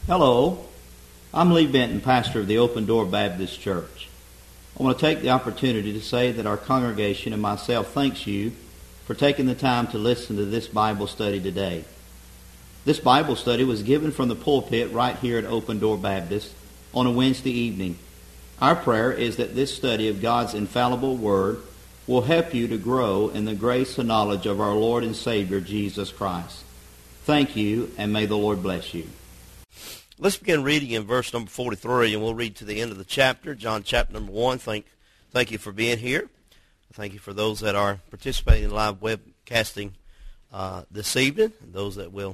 Hello, I'm Lee Benton, pastor of the Open Door Baptist Church. I want to take the opportunity to say that our congregation and myself thanks you for taking the time to listen to this Bible study today. This Bible study was given from the pulpit right here at Open Door Baptist on a Wednesday evening. Our prayer is that this study of God's infallible Word will help you to grow in the grace and knowledge of our Lord and Savior, Jesus Christ. Thank you, and may the Lord bless you. Let's begin reading in verse number 43, and we'll read to the end of the chapter, John chapter number 1. Thank you for being here. Thank you for those that are participating in live webcasting this evening, and those that will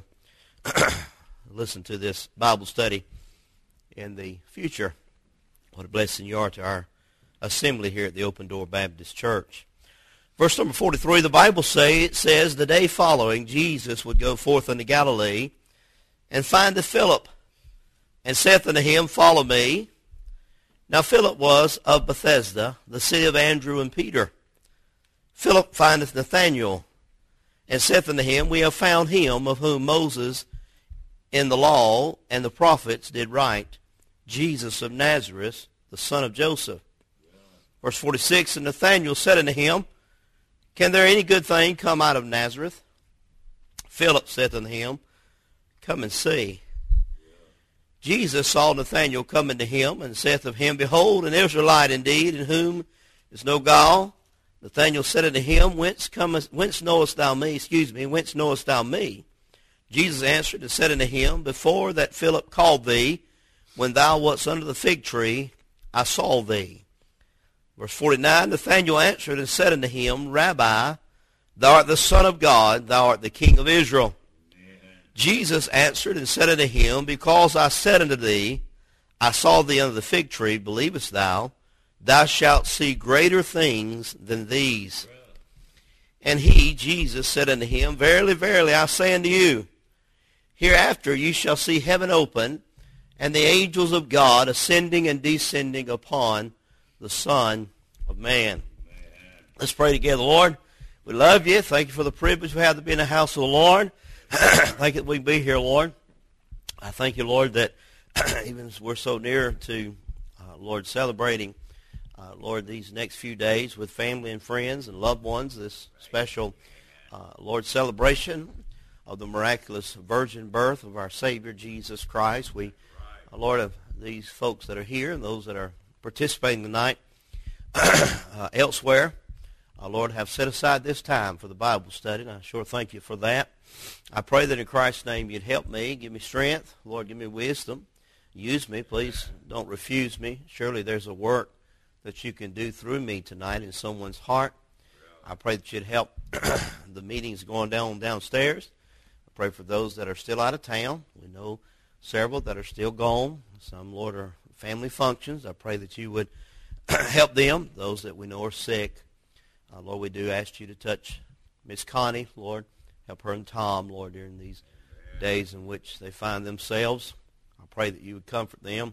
listen to this Bible study in the future. What a blessing you are to our assembly here at the Open Door Baptist Church. Verse number 43, the Bible says, the day following, Jesus would go forth into Galilee, and findeth Philip, and saith unto him, Follow me. Now Philip was of Bethsaida, the city of Andrew and Peter. Philip findeth Nathanael, and saith unto him, We have found him of whom Moses in the law and the prophets did write, Jesus of Nazareth, the son of Joseph. Verse 46, and Nathanael said unto him, Can there any good thing come out of Nazareth? Philip saith unto him, Come and see. Jesus saw Nathanael coming to him, and saith of him, Behold, an Israelite indeed, in whom is no guile. Nathanael said unto him, Whence knowest thou me? Whence knowest thou me? Jesus answered and said unto him, Before that Philip called thee, when thou wast under the fig tree, I saw thee. Verse 49, Nathanael answered and said unto him, Rabbi, thou art the Son of God, thou art the King of Israel. Jesus answered and said unto him, Because I said unto thee, I saw thee under the fig tree, believest thou? Thou shalt see greater things than these. And he, Jesus, said unto him, Verily, verily, I say unto you, hereafter you shall see heaven open, and the angels of God ascending and descending upon the Son of Man. Let's pray together. Lord, we love you. Thank you for the privilege we have to be in the house of the Lord. Thank you that we can be here, Lord. I thank you, Lord, that even as we're so near to, Lord, celebrating, Lord, these next few days with family and friends and loved ones, this special, Lord, celebration of the miraculous virgin birth of our Savior, Jesus Christ. We, Lord, of these folks that are here and those that are participating tonight elsewhere, Lord, have set aside this time for the Bible study, and I sure thank you for that. I pray that in Christ's name you'd help me, give me strength. Lord, give me wisdom. Use me. Please don't refuse me. Surely there's a work that you can do through me tonight in someone's heart. I pray that you'd help the meetings going downstairs. I pray for those that are still out of town. We know several that are still gone. Some, Lord, are family functions. I pray that you would help them, those that we know are sick. Lord, we do ask you to touch Miss Connie, Lord. Help her and Tom, Lord, during these days in which they find themselves. I pray that you would comfort them.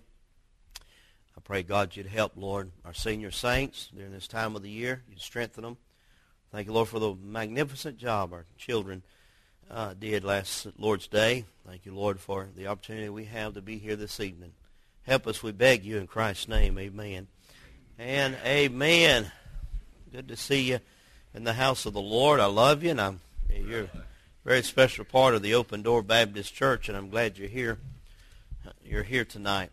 I pray, God, you'd help, Lord, our senior saints during this time of the year. You'd strengthen them. Thank you, Lord, for the magnificent job our children did last Lord's Day. Thank you, Lord, for the opportunity we have to be here this evening. Help us, we beg you, in Christ's name. Amen. And amen. Good to see you in the house of the Lord. I love you, and you're a very special part of the Open Door Baptist Church, and I'm glad you're here. You're here tonight.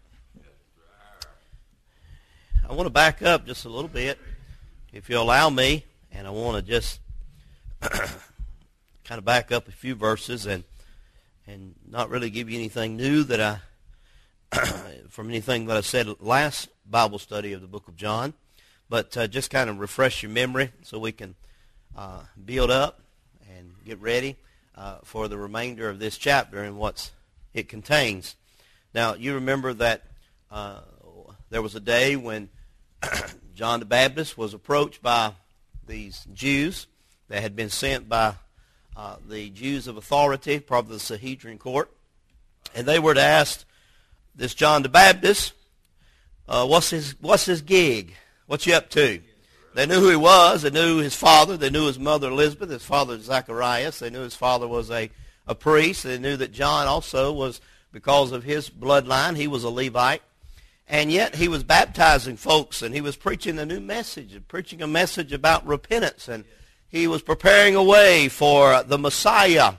I want to back up just a little bit, if you'll allow me, and I want to just kind of back up a few verses and not really give you anything new that from anything that I said last Bible study of the book of John. But just kind of refresh your memory so we can build up and get ready for the remainder of this chapter and what it contains. Now, you remember that there was a day when John the Baptist was approached by these Jews that had been sent by the Jews of authority, probably the Sanhedrin court, and they were to ask this John the Baptist, what's his gig? What's he up to? They knew who he was. They knew his father. They knew his mother Elizabeth, his father Zacharias. They knew his father was a priest. They knew that John also was because of his bloodline. He was a Levite. And yet he was baptizing folks, and he was preaching a new message, preaching a message about repentance. And he was preparing a way for the Messiah.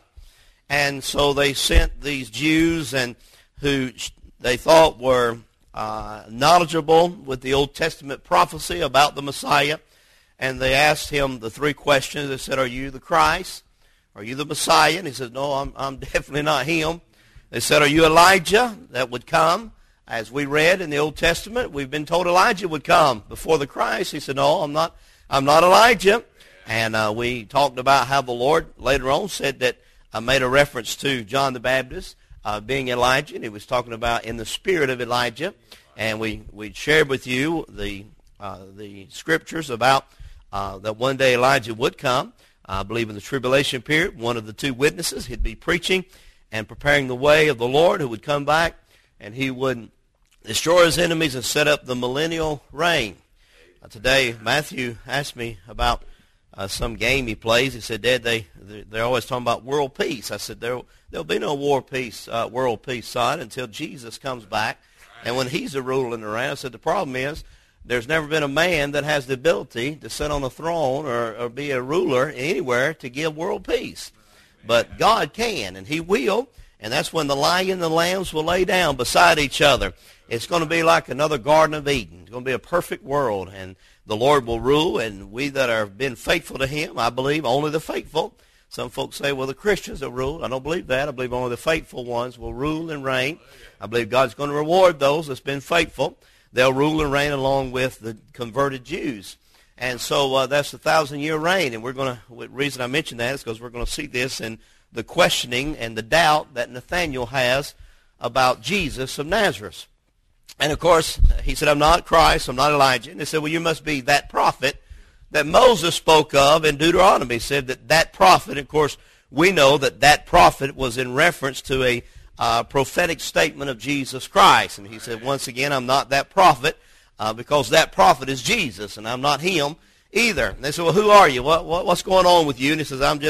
And so they sent these Jews and who they thought were knowledgeable with the Old Testament prophecy about the Messiah. And they asked him the three questions. They said, "Are you the Christ? Are you the Messiah?" And he said, "No, I'm definitely not him." They said, "Are you Elijah that would come?" As we read in the Old Testament, we've been told Elijah would come before the Christ. He said, "No, I'm not Elijah." And we talked about how the Lord later on said that, made a reference to John the Baptist being Elijah, and he was talking about in the spirit of Elijah. And we shared with you the scriptures about that one day Elijah would come. I believe in the tribulation period, one of the two witnesses, he'd be preaching and preparing the way of the Lord who would come back, and he would destroy his enemies and set up the millennial reign. Today, Matthew asked me about some game he plays. He said, "Dad, they're always talking about world peace." I said, there'll be no world peace, son, until Jesus comes back. And when he's a ruling around, I said, the problem is there's never been a man that has the ability to sit on a throne or be a ruler anywhere to give world peace. But God can, and he will, and that's when the lion and the lambs will lay down beside each other. It's going to be like another Garden of Eden. It's going to be a perfect world, and the Lord will rule, and we that have been faithful to him, I believe only the faithful. Some folks say, well, the Christians will rule. I don't believe that. I believe only the faithful ones will rule and reign. I believe God's going to reward those that's been faithful. They'll rule and reign along with the converted Jews. And so that's the 1,000-year reign. And the reason I mention that is because we're going to see this in the questioning and the doubt that Nathanael has about Jesus of Nazareth. And, of course, he said, "I'm not Christ, I'm not Elijah." And they said, "Well, you must be that prophet that Moses spoke of in Deuteronomy." He said that prophet, of course, we know that prophet was in reference to a prophetic statement of Jesus Christ. And he said, once again, "I'm not that prophet because that prophet is Jesus, and I'm not him either." And they said, "Well, who are you? What's going on with you?" And he says, I'm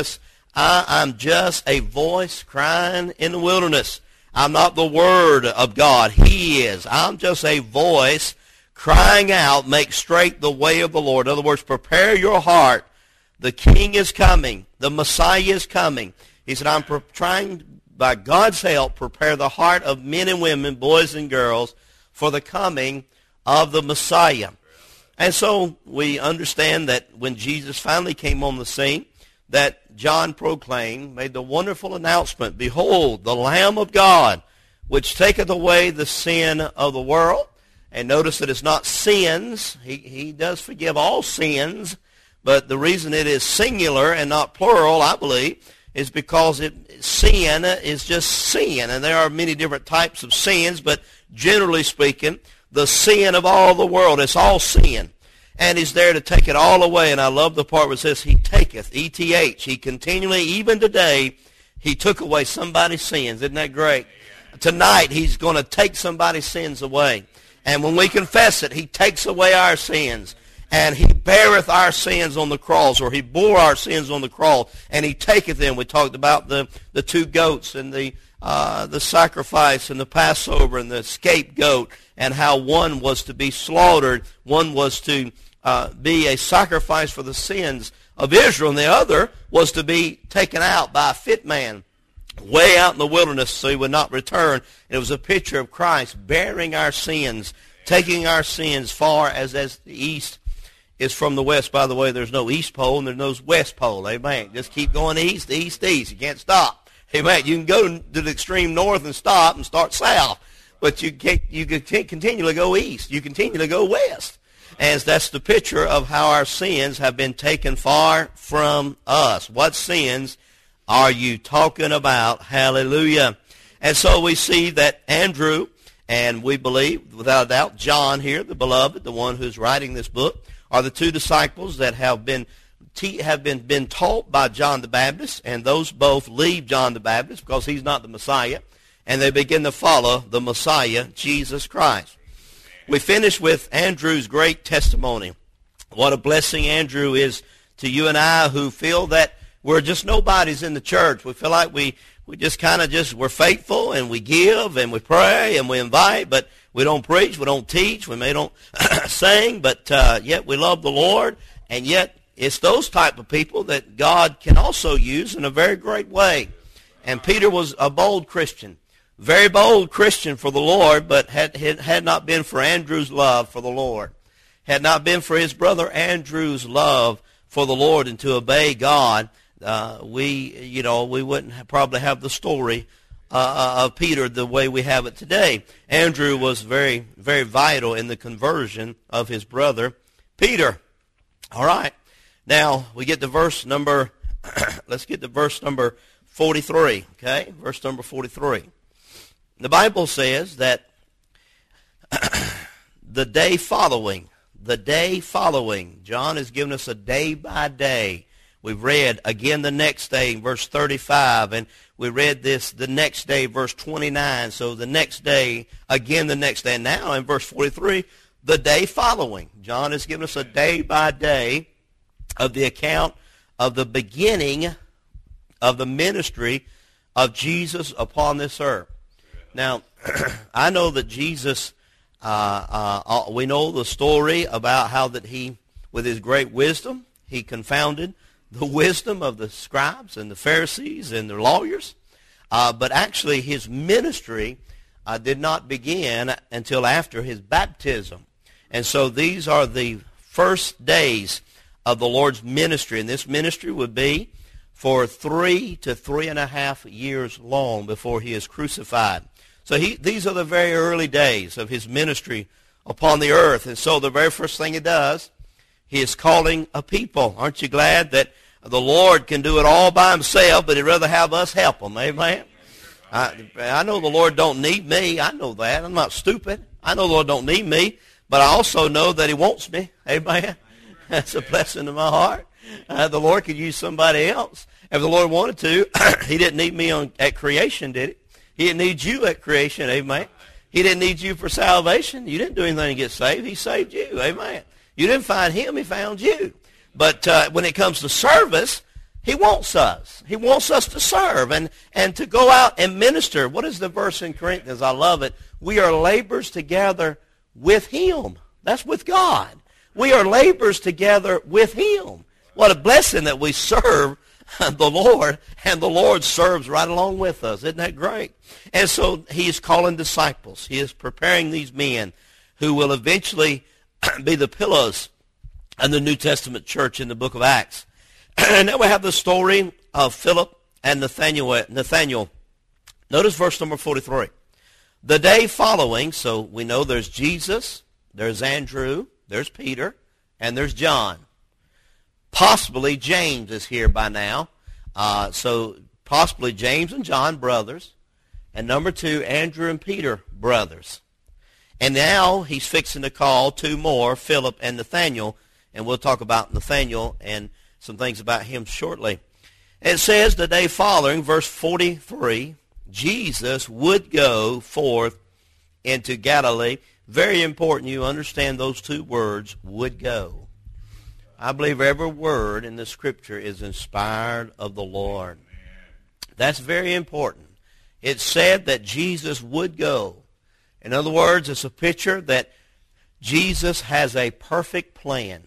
just a voice crying in the wilderness. I'm not the Word of God. He is. I'm just a voice crying out, "Make straight the way of the Lord." In other words, prepare your heart. The King is coming. The Messiah is coming. He said, I'm trying, by God's help, prepare the heart of men and women, boys and girls, for the coming of the Messiah. And so we understand that when Jesus finally came on the scene, that John proclaimed, made the wonderful announcement, "Behold, the Lamb of God, which taketh away the sin of the world." And notice that it's not sins. He does forgive all sins, but the reason it is singular and not plural, I believe, is because sin is just sin. And there are many different types of sins, but generally speaking, the sin of all the world, it's all sin. And he's there to take it all away. And I love the part where it says, he taketh, E-T-H. He continually, even today, he took away somebody's sins. Isn't that great? Tonight, he's going to take somebody's sins away. And when we confess it, he takes away our sins. And he beareth our sins on the cross, or he bore our sins on the cross, and he taketh them. We talked about the two goats and the sacrifice and the Passover and the scapegoat, and how one was to be slaughtered, one was to be a sacrifice for the sins of Israel, and the other was to be taken out by a fit man way out in the wilderness so he would not return. And it was a picture of Christ bearing our sins, taking our sins far as the east is from the west. By the way, there's no east pole and there's no west pole. Amen. Just keep going east, east, east. You can't stop. Amen. You can go to the extreme north and stop and start south, but you can't continually go east. You continually go west. And that's the picture of how our sins have been taken far from us. What sins are you talking about? Hallelujah. And so we see that Andrew, and we believe, without a doubt, John here, the beloved, the one who's writing this book, are the two disciples that have been taught by John the Baptist, and those both leave John the Baptist because he's not the Messiah, and they begin to follow the Messiah, Jesus Christ. We finish with Andrew's great testimony. What a blessing Andrew is to you and I who feel that we're just nobodies in the church. We feel like we we just kind of we're faithful, and we give, and we pray, and we invite, but we don't preach, we don't teach, we may don't sing, but yet we love the Lord, and yet it's those type of people that God can also use in a very great way. And Peter was a bold Christian, very bold Christian for the Lord, but had not been for Andrew's love for the Lord, had not been for his brother Andrew's love for the Lord and to obey God, we wouldn't probably have the story of Peter the way we have it today. Andrew was very, very vital in the conversion of his brother Peter. All right. Now, we get to verse number, let's get to verse number 43, okay? Verse number 43. The Bible says that the day following, John has given us a day by day. We've read again the next day, verse 35, and we read this the next day, verse 29. So the next day, again the next day. And now in verse 43, the day following. John has given us a day by day of the account of the beginning of the ministry of Jesus upon this earth. Now, I know that Jesus, we know the story about how that he, with his great wisdom, he confounded the wisdom of the scribes and the Pharisees and the lawyers. But actually his ministry did not begin until after his baptism. And so these are the first days of the Lord's ministry. And this ministry would be for 3 to 3.5 years long before he is crucified. So these are the very early days of his ministry upon the earth. And so the very first thing he does, he is calling a people. Aren't you glad that the Lord can do it all by himself, but he'd rather have us help him? Amen? I know the Lord don't need me. I know that. I'm not stupid. I know the Lord don't need me, but I also know that he wants me. Amen? That's a blessing to my heart. The Lord could use somebody else. If the Lord wanted to, he didn't need me at creation, did he? He didn't need you at creation, amen. He didn't need you for salvation. You didn't do anything to get saved. He saved you, amen. You didn't find him, he found you. But when it comes to service, he wants us. He wants us to serve and to go out and minister. What is the verse in Corinthians? I love it. We are laborers together with him. That's with God. We are laborers together with him. What a blessing that we serve the Lord, and the Lord serves right along with us. Isn't that great? And so he is calling disciples. He is preparing these men who will eventually be the pillars of the New Testament church in the book of Acts. And then we have the story of Philip and Nathanael. Notice verse number 43. The day following, so we know there's Jesus, there's Andrew, there's Peter, and there's John. Possibly James is here by now. So possibly James and John, brothers. And number 2, Andrew and Peter, brothers. And now he's fixing to call 2 more, Philip and Nathanael. And we'll talk about Nathanael and some things about him shortly. It says the day following, verse 43, Jesus would go forth into Galilee. Very important you understand those 2 words, would go. I believe every word in the Scripture is inspired of the Lord. That's very important. It said that Jesus would go. In other words, it's a picture that Jesus has a perfect plan.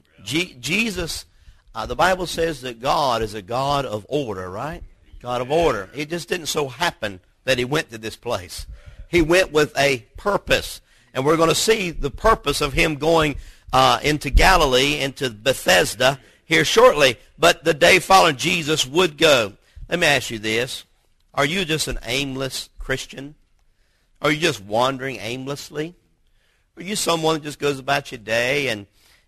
Jesus, the Bible says that God is a God of order, right? God of order. It just didn't so happen that he went to this place. He went with a purpose. And we're going to see the purpose of him going into Galilee, into Bethesda here shortly. But the day following, Jesus would go. Let me ask you this. Are you just an aimless Christian? Are you just wandering aimlessly? Are you someone that just goes about your day and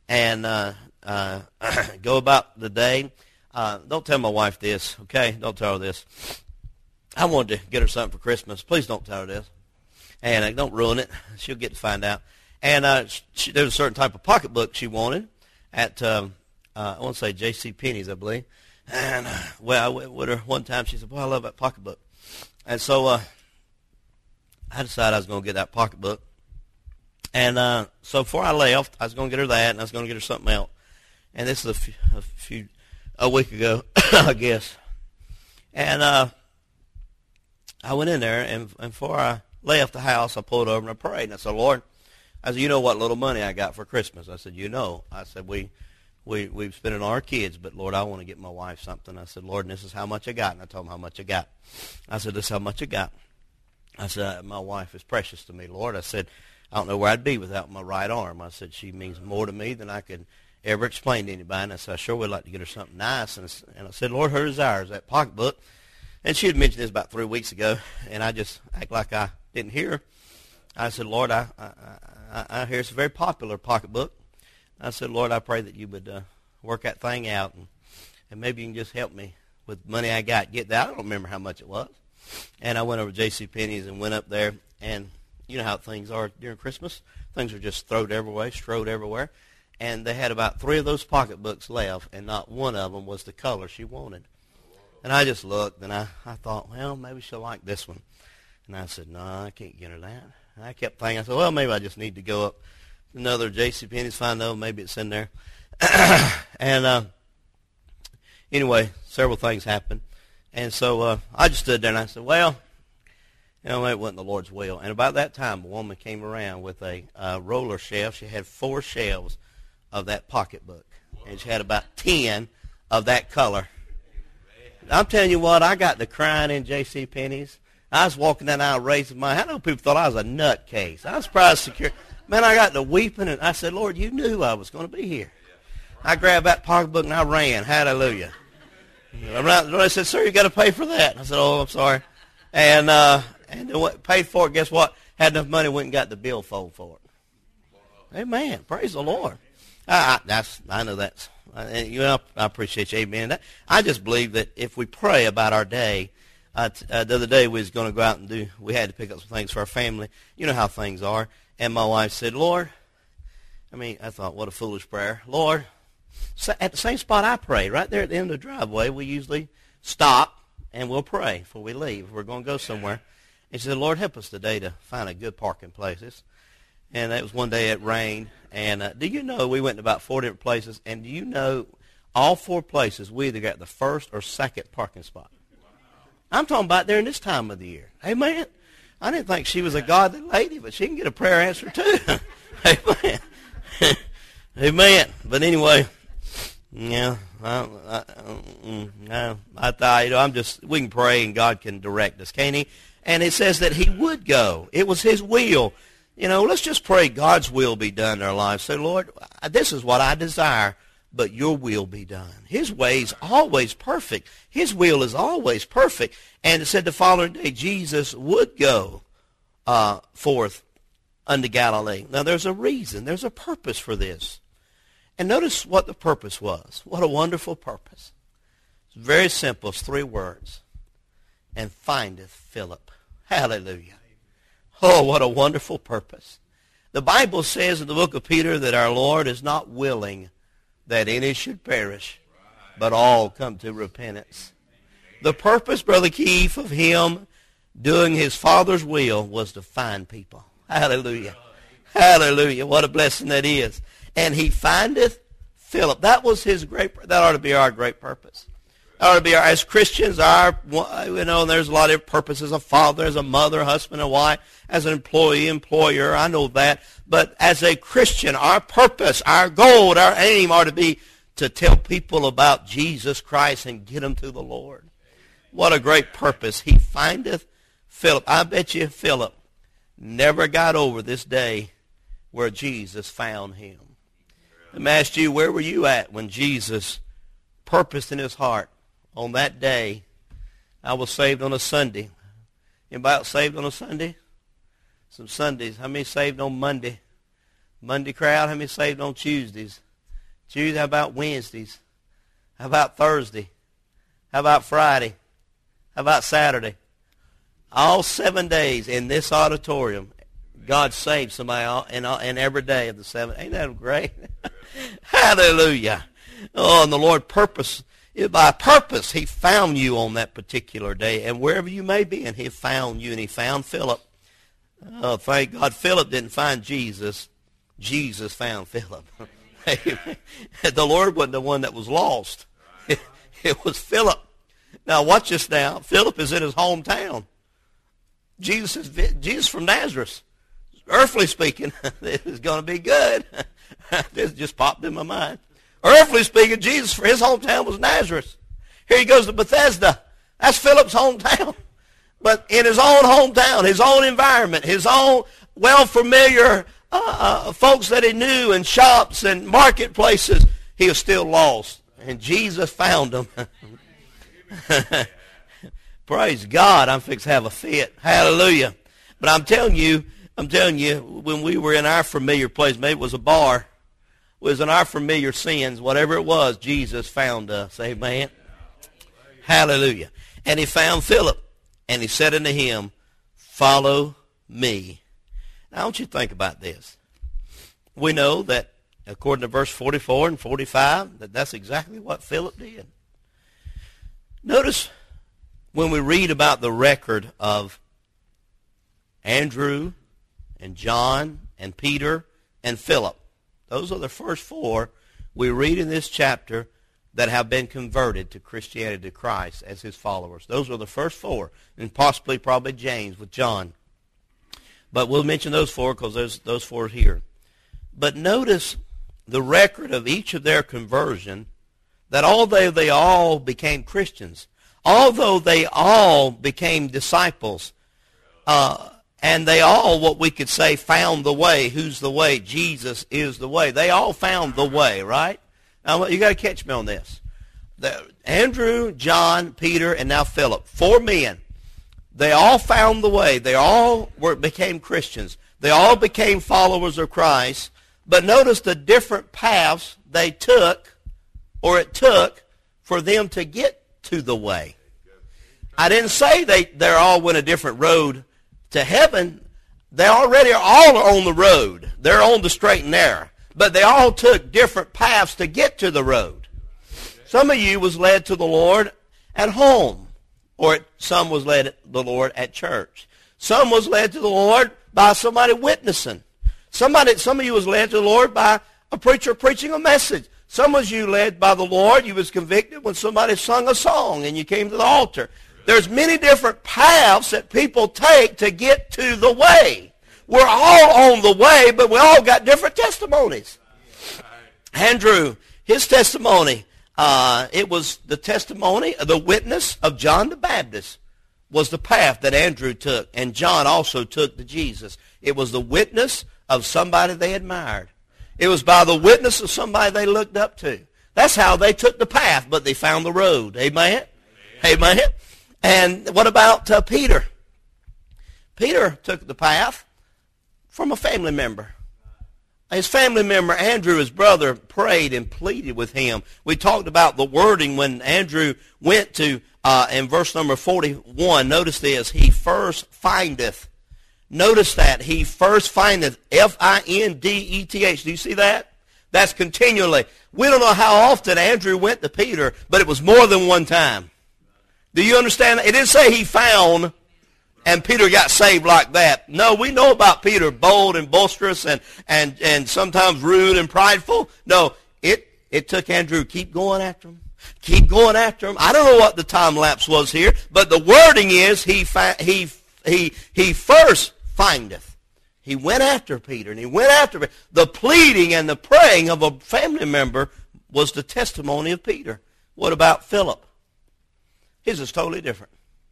go about the day? Don't tell my wife this, okay? Don't tell her this. I wanted to get her something for Christmas. Please don't tell her this. And don't ruin it. She'll get to find out. And there was a certain type of pocketbook she wanted at, I want to say J.C. Penney's, I believe. And, with her one time, she said, boy, I love that pocketbook. And so I decided I was going to get that pocketbook. And so before I left, I was going to get her that, and I was going to get her something else. And this is a week ago, I guess. And I went in there, and before I left the house, I pulled over and I prayed. And I said, Lord, I said, you know what little money I got for Christmas? I said, you know. I said, we've spent it on our kids, but Lord, I want to get my wife something. I said, Lord, and this is how much I got. And I told him how much I got. I said, this is how much I got. I said, my wife is precious to me, Lord. I said, I don't know where I'd be without my right arm. I said, she means more to me than I could ever explain to anybody. And I said, I sure would like to get her something nice. And I said, Lord, her desire is that pocketbook. And she had mentioned this about 3 weeks ago, and I just act like I didn't hear her. I said, Lord, I hear it's a very popular pocketbook. I said, Lord, I pray that you would work that thing out, and maybe you can just help me with money I got. Get that. I don't remember how much it was. And I went over to JCPenney's and went up there, and you know how things are during Christmas. Things are just strode everywhere. And they had about 3 of those pocketbooks left, and not one of them was the color she wanted. And I just looked, and I thought, well, maybe she'll like this one. And I said, no, I can't get her that. And I kept thinking, I said, well, maybe I just need to go up to another JCPenney's, find out, maybe it's in there. And anyway, several things happened. And so I just stood there, and I said, well, you know, it wasn't the Lord's will. And about that time, a woman came around with a roller shelf. She had 4 shelves of that pocketbook. And she had about 10 of that color. I'm telling you what, I got to crying in JCPenney's. I was walking down the aisle raising my hand. I know people thought I was a nutcase. I was surprised security. Man, I got to weeping, and I said, Lord, you knew I was going to be here. I grabbed that pocketbook, and I ran. Hallelujah. I said, sir, you got to pay for that. I said, oh, I'm sorry. And paid for it, guess what? Had enough money, went and got the billfold for it. Amen. Praise the Lord. I know that's, I appreciate you. Amen. I just believe that if we pray about our day, the other day we was going to go out and we had to pick up some things for our family. You know how things are. And my wife said, Lord, I thought, what a foolish prayer. Lord, at the same spot I pray, right there at the end of the driveway, we usually stop and we'll pray before we leave. We're going to go somewhere. And she said, Lord, help us today to find a good parking place. And that was one day it rained. And do you know we went to about 4 different places, and do you know all 4 places we either got the first or second parking spot? I'm talking about during this time of the year. Amen. I didn't think she was a godly lady, but she can get a prayer answer too. Amen. Amen. But anyway, yeah, I thought, we can pray and God can direct us, can't he? And it says that he would go. It was his will. Let's just pray God's will be done in our lives. Say, Lord, this is what I desire, but your will be done. His way is always perfect. His will is always perfect. And it said the following day, Jesus would go forth unto Galilee. Now, there's a reason. There's a purpose for this. And notice what the purpose was. What a wonderful purpose. It's very simple. It's 3 words. And findeth Philip. Hallelujah. Oh, what a wonderful purpose. The Bible says in the book of Peter that our Lord is not willing that any should perish, but all come to repentance. The purpose, Brother Keith, of him doing his Father's will was to find people. Hallelujah. Hallelujah. What a blessing that is. And he findeth Philip. That was his that ought to be our great purpose. That ought to be as Christians, there's a lot of purposes, a father, as a mother, a husband, a wife, as an employee, employer, I know that. But as a Christian, our purpose, our goal, our aim ought to be to tell people about Jesus Christ and get them to the Lord. What a great purpose. He findeth Philip. I bet you Philip never got over this day where Jesus found him. Let me ask you, where were you at when Jesus purposed in his heart on that day? I was saved on a Sunday. Anybody else saved on a Sunday? Some Sundays. How many saved on Monday? Monday crowd. How many saved on Tuesdays? Tuesday. How about Wednesdays? How about Thursday? How about Friday? How about Saturday? All 7 days in this auditorium, God saved somebody in every day of the 7. Ain't that great? Hallelujah. Oh, and the Lord by purpose, he found you on that particular day. And wherever you may be, and he found you, and he found Philip. Oh, thank God. Philip didn't find Jesus. Jesus found Philip. The Lord wasn't the one that was lost. It was Philip. Now, watch this now. Philip is in his hometown. Jesus from Nazareth. Earthly speaking, this is going to be good. This just popped in my mind. Earthly speaking, Jesus, for his hometown was Nazareth. Here he goes to Bethesda. That's Philip's hometown. But in his own hometown, his own environment, his own well-familiar folks that he knew and shops and marketplaces, he was still lost. And Jesus found him. Praise God, I'm fixed to have a fit. Hallelujah. But I'm telling you, when we were in our familiar place, maybe it was a bar, it was in our familiar sins, whatever it was, Jesus found us. Amen. Hallelujah. And he found Philip, and he said unto him, follow me. Now, I want you to think about this. We know that, according to verse 44 and 45, that that's exactly what Philip did. Notice when we read about the record of Andrew and John and Peter and Philip, those are the first four we read in this chapter that have been converted to Christianity, to Christ as his followers. Those are the first four, and possibly probably James with John. But we'll mention those four because those four are here. But notice the record of each of their conversion, that although they all became Christians, although they all became disciples, and they all, what we could say, found the way. Who's the way? Jesus is the way. They all found the way, right? Now, you got to catch me on this. Andrew, John, Peter, and now Philip, four men. They all found the way. They all became Christians. They all became followers of Christ. But notice the different paths they took, or it took, for them to get to the way. I didn't say they all went a different road to heaven. They already are all on the road. They're on the straight and narrow. But they all took different paths to get to the road. Some of you was led to the Lord at home, or some was led to the Lord at church. Some was led to the Lord by somebody witnessing. Some of you was led to the Lord by a preacher preaching a message. Some of you led by the Lord. You was convicted when somebody sung a song and you came to the altar. There's many different paths that people take to get to the way. We're all on the way, but we all got different testimonies. Andrew, his testimony, it was the testimony, the witness of John the Baptist was the path that Andrew took, and John also took to Jesus. It was the witness of somebody they admired. It was by the witness of somebody they looked up to. That's how they took the path, but they found the road. Amen? Amen? And what about Peter? Peter took the path from a family member. His family member, Andrew, his brother, prayed and pleaded with him. We talked about the wording when Andrew went to, in verse number 41, notice this, he first findeth. Notice that, he first findeth, F-I-N-D-E-T-H. Do you see that? That's continually. We don't know how often Andrew went to Peter, but it was more than one time. Do you understand that? It didn't say he found and Peter got saved like that. No, we know about Peter, bold and boisterous and sometimes rude and prideful. No, it took Andrew, keep going after him. Keep going after him. I don't know what the time lapse was here, but the wording is he first findeth. He went after Peter, and he went after Peter. The pleading and the praying of a family member was the testimony of Peter. What about Philip? His is totally different.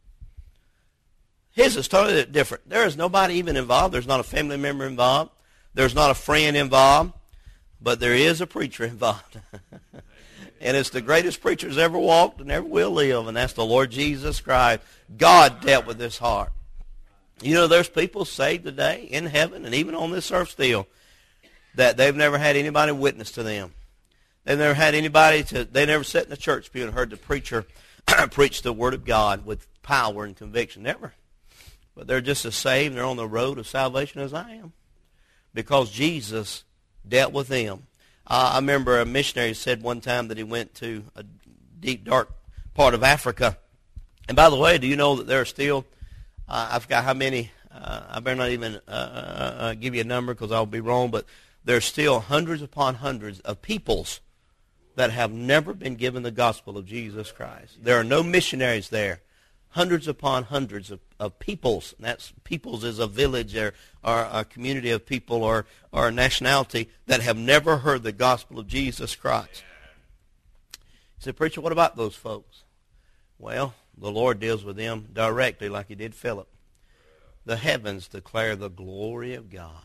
His is totally different. There is nobody even involved. There's not a family member involved. There's not a friend involved. But there is a preacher involved. And it's the greatest preacher that's ever walked and ever will live, and that's the Lord Jesus Christ. God dealt with this heart. You know, there's people saved today in heaven and even on this earth still that they've never had anybody witness to them. They've never had anybody they never sat in the church pew and heard the preacher preach the Word of God with power and conviction. Never. But they're just as saved and they're on the road of salvation as I am because Jesus dealt with them. I remember a missionary said one time that he went to a deep, dark part of Africa. And by the way, do you know that there are still, I forgot how many, I better not even give you a number because I'll be wrong, but there's still hundreds upon hundreds of peoples that have never been given the gospel of Jesus Christ. There are no missionaries there. Hundreds upon hundreds of peoples. And that's peoples is a village or a community of people or a nationality that have never heard the gospel of Jesus Christ. He said, preacher, what about those folks? Well, the Lord deals with them directly like he did Philip. The heavens declare the glory of God,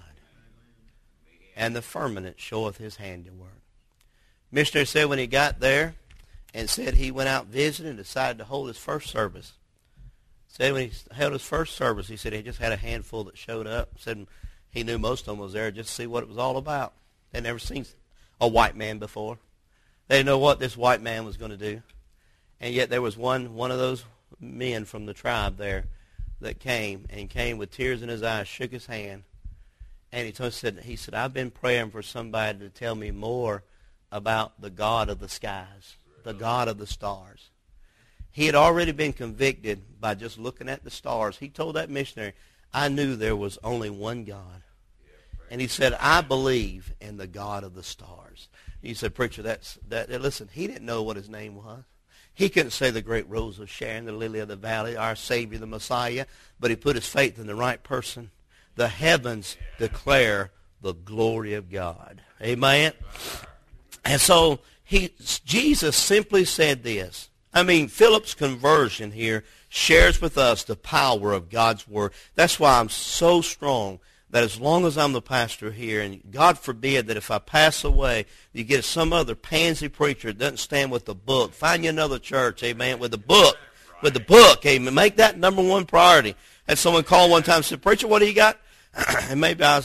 and the firmament showeth his handiwork. Missionary said when he got there and said he went out visiting and decided to hold his first service. Said when he held his first service, he said he just had a handful that showed up. Said he knew most of them was there just to see what it was all about. They'd never seen a white man before. They didn't know what this white man was going to do. And yet there was one of those men from the tribe there that came with tears in his eyes, shook his hand, and he said, I've been praying for somebody to tell me more about the God of the skies, the God of the stars. He had already been convicted by just looking at the stars. He told that missionary, I knew there was only one God. And he said, I believe in the God of the stars. He said, preacher, listen, he didn't know what his name was. He couldn't say the great rose of Sharon, the lily of the valley, our Savior, the Messiah, but he put his faith in the right person. The heavens declare the glory of God. Amen? And so Jesus simply said this. I mean, Philip's conversion here shares with us the power of God's Word. That's why I'm so strong that as long as I'm the pastor here, and God forbid that if I pass away, you get some other pansy preacher that doesn't stand with the book. Find you another church, amen, with the book. With the book, amen. Make that number one priority. Had someone call one time and said, preacher, what do you got? And maybe I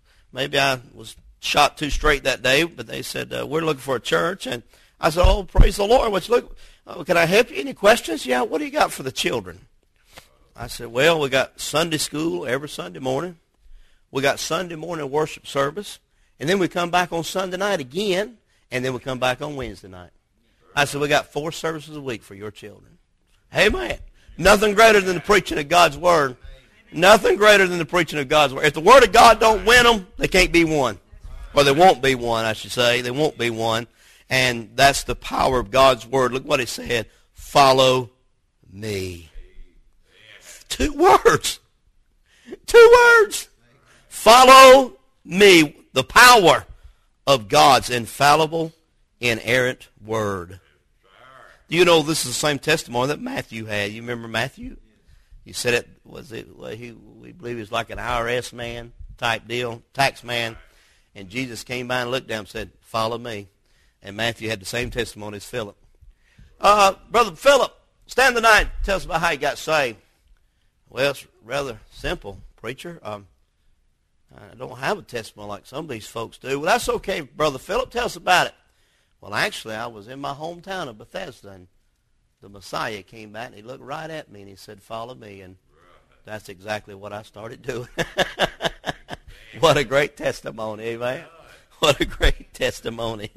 was shot too straight that day, but they said, we're looking for a church. And I said, oh, praise the Lord. What you look? Can I help you? Any questions? Yeah, what do you got for the children? I said, well, we got Sunday school every Sunday morning. We got Sunday morning worship service. And then we come back on Sunday night again. And then we come back on Wednesday night. I said, we got 4 services a week for your children. Amen. Nothing greater than the preaching of God's Word. Nothing greater than the preaching of God's Word. If the Word of God don't win them, they can't be won. Or they won't be won, I should say. They won't be won. And that's the power of God's Word. Look what it said. Follow me. 2 words. 2 words. Follow me. The power of God's infallible, inerrant Word. Do you know this is the same testimony that Matthew had? You remember Matthew? He said it, we believe he was like an IRS man type deal, tax man. And Jesus came by and looked at him and said, follow me. And Matthew had the same testimony as Philip. Brother Philip, stand tonight. Tell us about how you got saved. Well, it's rather simple, preacher. I don't have a testimony like some of these folks do. Well, that's okay, Brother Philip. Tell us about it. Well, actually, I was in my hometown of Bethesda, and the Messiah came back, and he looked right at me, and he said, follow me. And that's exactly what I started doing. What a great testimony, amen? What a great testimony.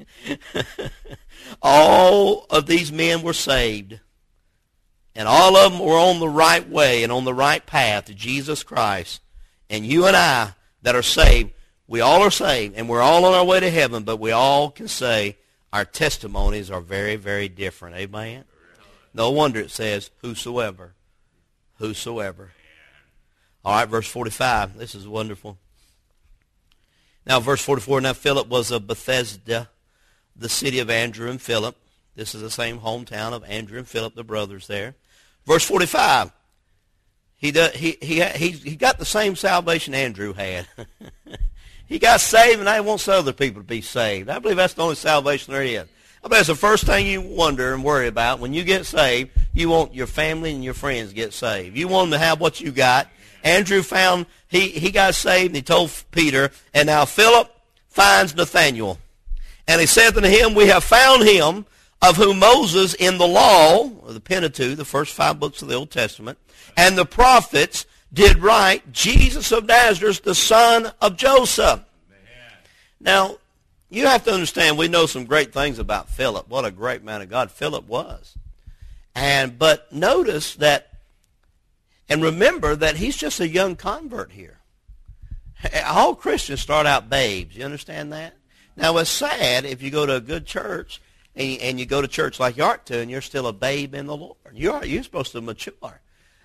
All of these men were saved, and all of them were on the right way and on the right path to Jesus Christ. And you and I that are saved, we all are saved, and we're all on our way to heaven, but we all can say our testimonies are very, very different. Amen? No wonder it says, whosoever. Whosoever. All right, verse 45. This is wonderful. Now, verse 44, now Philip was of Bethesda, the city of Andrew and Philip. This is the same hometown of Andrew and Philip, the brothers there. Verse 45, he got the same salvation Andrew had. He got saved, and he wants other people to be saved. I believe that's the only salvation there is. I believe that's the first thing you wonder and worry about. When you get saved, you want your family and your friends to get saved. You want them to have what you got. Andrew found, he got saved, and he told Peter, and now Philip finds Nathanael. And he said unto him, we have found him of whom Moses in the law, or the Pentateuch, the first 5 books of the Old Testament, and the prophets did write, Jesus of Nazareth, the son of Joseph. Amen. Now, you have to understand, we know some great things about Philip. What a great man of God Philip was. But notice that, and remember that he's just a young convert here. All Christians start out babes. You understand that? Now, it's sad if you go to a good church and you go to church like you ought to, and you're still a babe in the Lord. You're supposed to mature.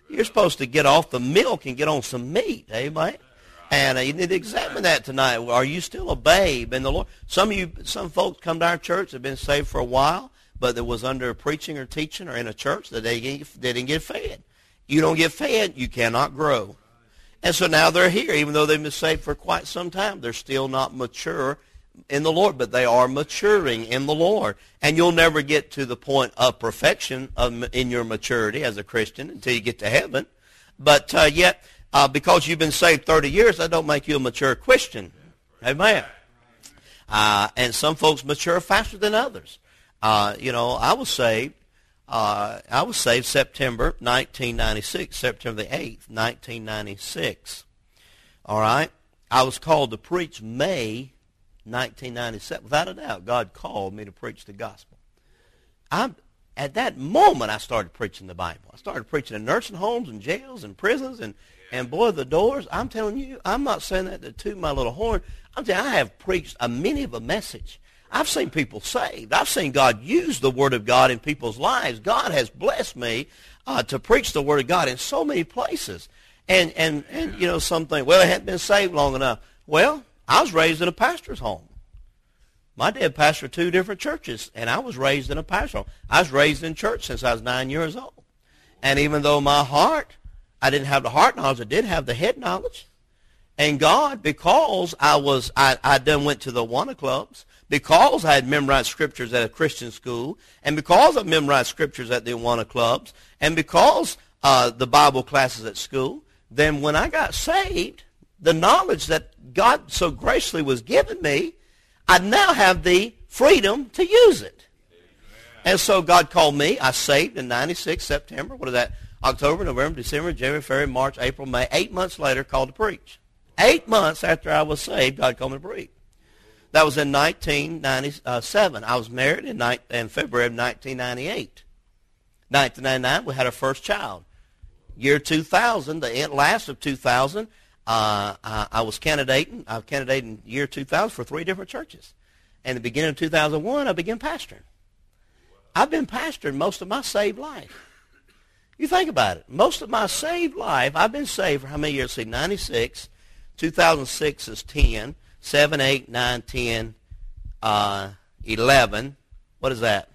You're supposed to get off the milk and get on some meat. Amen. And you need to examine that tonight. Are you still a babe in the Lord? Some folks come to our church, have been saved for a while, but that was under preaching or teaching or in a church that they didn't get fed. You don't get fed, you cannot grow. And so now they're here, even though they've been saved for quite some time. They're still not mature in the Lord, but they are maturing in the Lord. And you'll never get to the point of perfection in your maturity as a Christian until you get to heaven. But yet, because you've been saved 30 years, that don't make you a mature Christian. Amen. And some folks mature faster than others. I was saved September 1996, September the 8th, 1996. All right? I was called to preach May 1997. Without a doubt, God called me to preach the gospel. At that moment, I started preaching the Bible. I started preaching in nursing homes and jails and prisons and boy, the doors. I'm telling you, I'm not saying that to toot my little horn. I'm telling you, I have preached many of a message. I've seen people saved. I've seen God use the Word of God in people's lives. God has blessed me to preach the Word of God in so many places. And some think, well, I hadn't been saved long enough. Well, I was raised in a pastor's home. My dad pastored 2 different churches, and I was raised in a pastor's home. I was raised in church since I was 9 years old. And even though I didn't have the heart knowledge, I did have the head knowledge. And God, because I then went to the Awana clubs, because I had memorized scriptures at a Christian school, and because I memorized scriptures at the Awana clubs, and because the Bible classes at school, then when I got saved, the knowledge that God so graciously was giving me, I now have the freedom to use it. And so God called me. I saved in 96, September. What is that? October, November, December, January, February, March, April, May. 8 months later, called to preach. 8 months after I was saved, God called me to preach. That was in 1997. I was married in February of 1998. 1999, we had our first child. Year 2000, the last of 2000, I was candidating. I candidated in year 2000 for 3 different churches. And the beginning of 2001, I began pastoring. I've been pastoring most of my saved life. You think about it. Most of my saved life, I've been saved for how many years? See, 96, 2006 is 10, 7, 8, 9, 10, 11. What is that?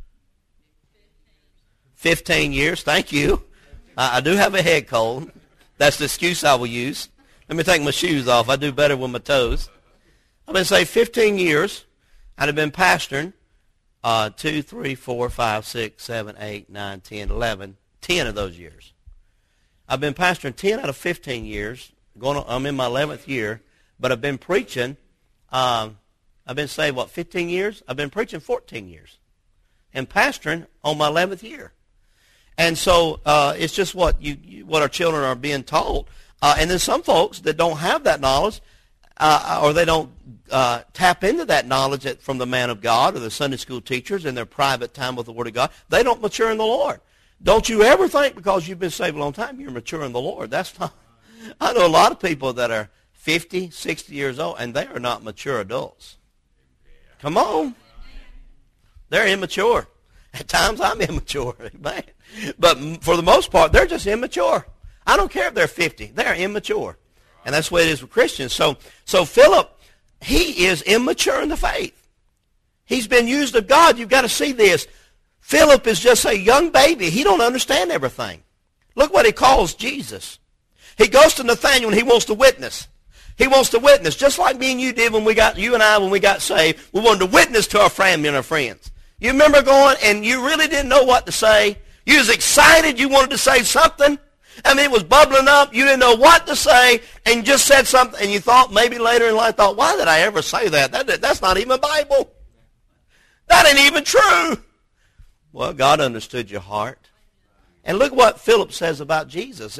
15 years. Thank you. I do have a head cold. That's the excuse I will use. Let me take my shoes off. I do better with my toes. I've been saved 15 years. I'd have been pastoring 2, 3, 4, 5, 6, 7, 8, 9, 10, 11, 10 of those years. I've been pastoring 10 out of 15 years. I'm in my 11th year, but I've been preaching. I've been saved, 15 years? I've been preaching 14 years and pastoring on my 11th year. And so it's just what our children are being taught. And then some folks that don't have that knowledge or they don't tap into that knowledge from the man of God or the Sunday school teachers in their private time with the Word of God, they don't mature in the Lord. Don't you ever think because you've been saved a long time you're mature in the Lord. That's not. I know a lot of people that are 50, 60 years old, and they are not mature adults. Come on. They're immature. At times I'm immature. Amen. But for the most part, they're just immature. I don't care if they're 50. They're immature. And that's the way it is with Christians. So Philip, he is immature in the faith. He's been used of God. You've got to see this. Philip is just a young baby. He don't understand everything. Look what he calls Jesus. He goes to Nathanael and he wants to witness. He wants to witness, just like me and you did when we got saved. We wanted to witness to our family and our friends. You remember going and you really didn't know what to say. You was excited. You wanted to say something. I mean, it was bubbling up. You didn't know what to say and you just said something. And you thought maybe later in life, why did I ever say that? That's not even Bible. That ain't even true. Well, God understood your heart. And look what Philip says about Jesus.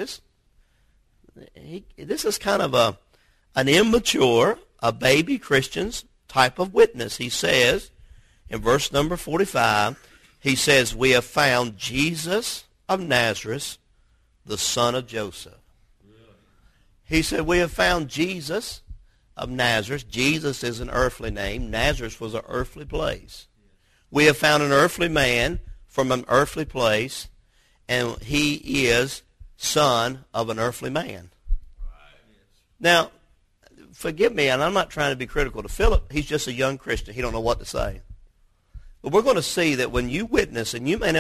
This is kind of an immature, a baby Christian's type of witness. He says, in verse number 45, he says, we have found Jesus of Nazareth, the son of Joseph. He said, we have found Jesus of Nazareth. Jesus is an earthly name. Nazareth was an earthly place. We have found an earthly man from an earthly place, and he is son of an earthly man. Now, forgive me, and I'm not trying to be critical to Philip. He's just a young Christian. He don't know what to say. But we're going to see that when you witness, and you may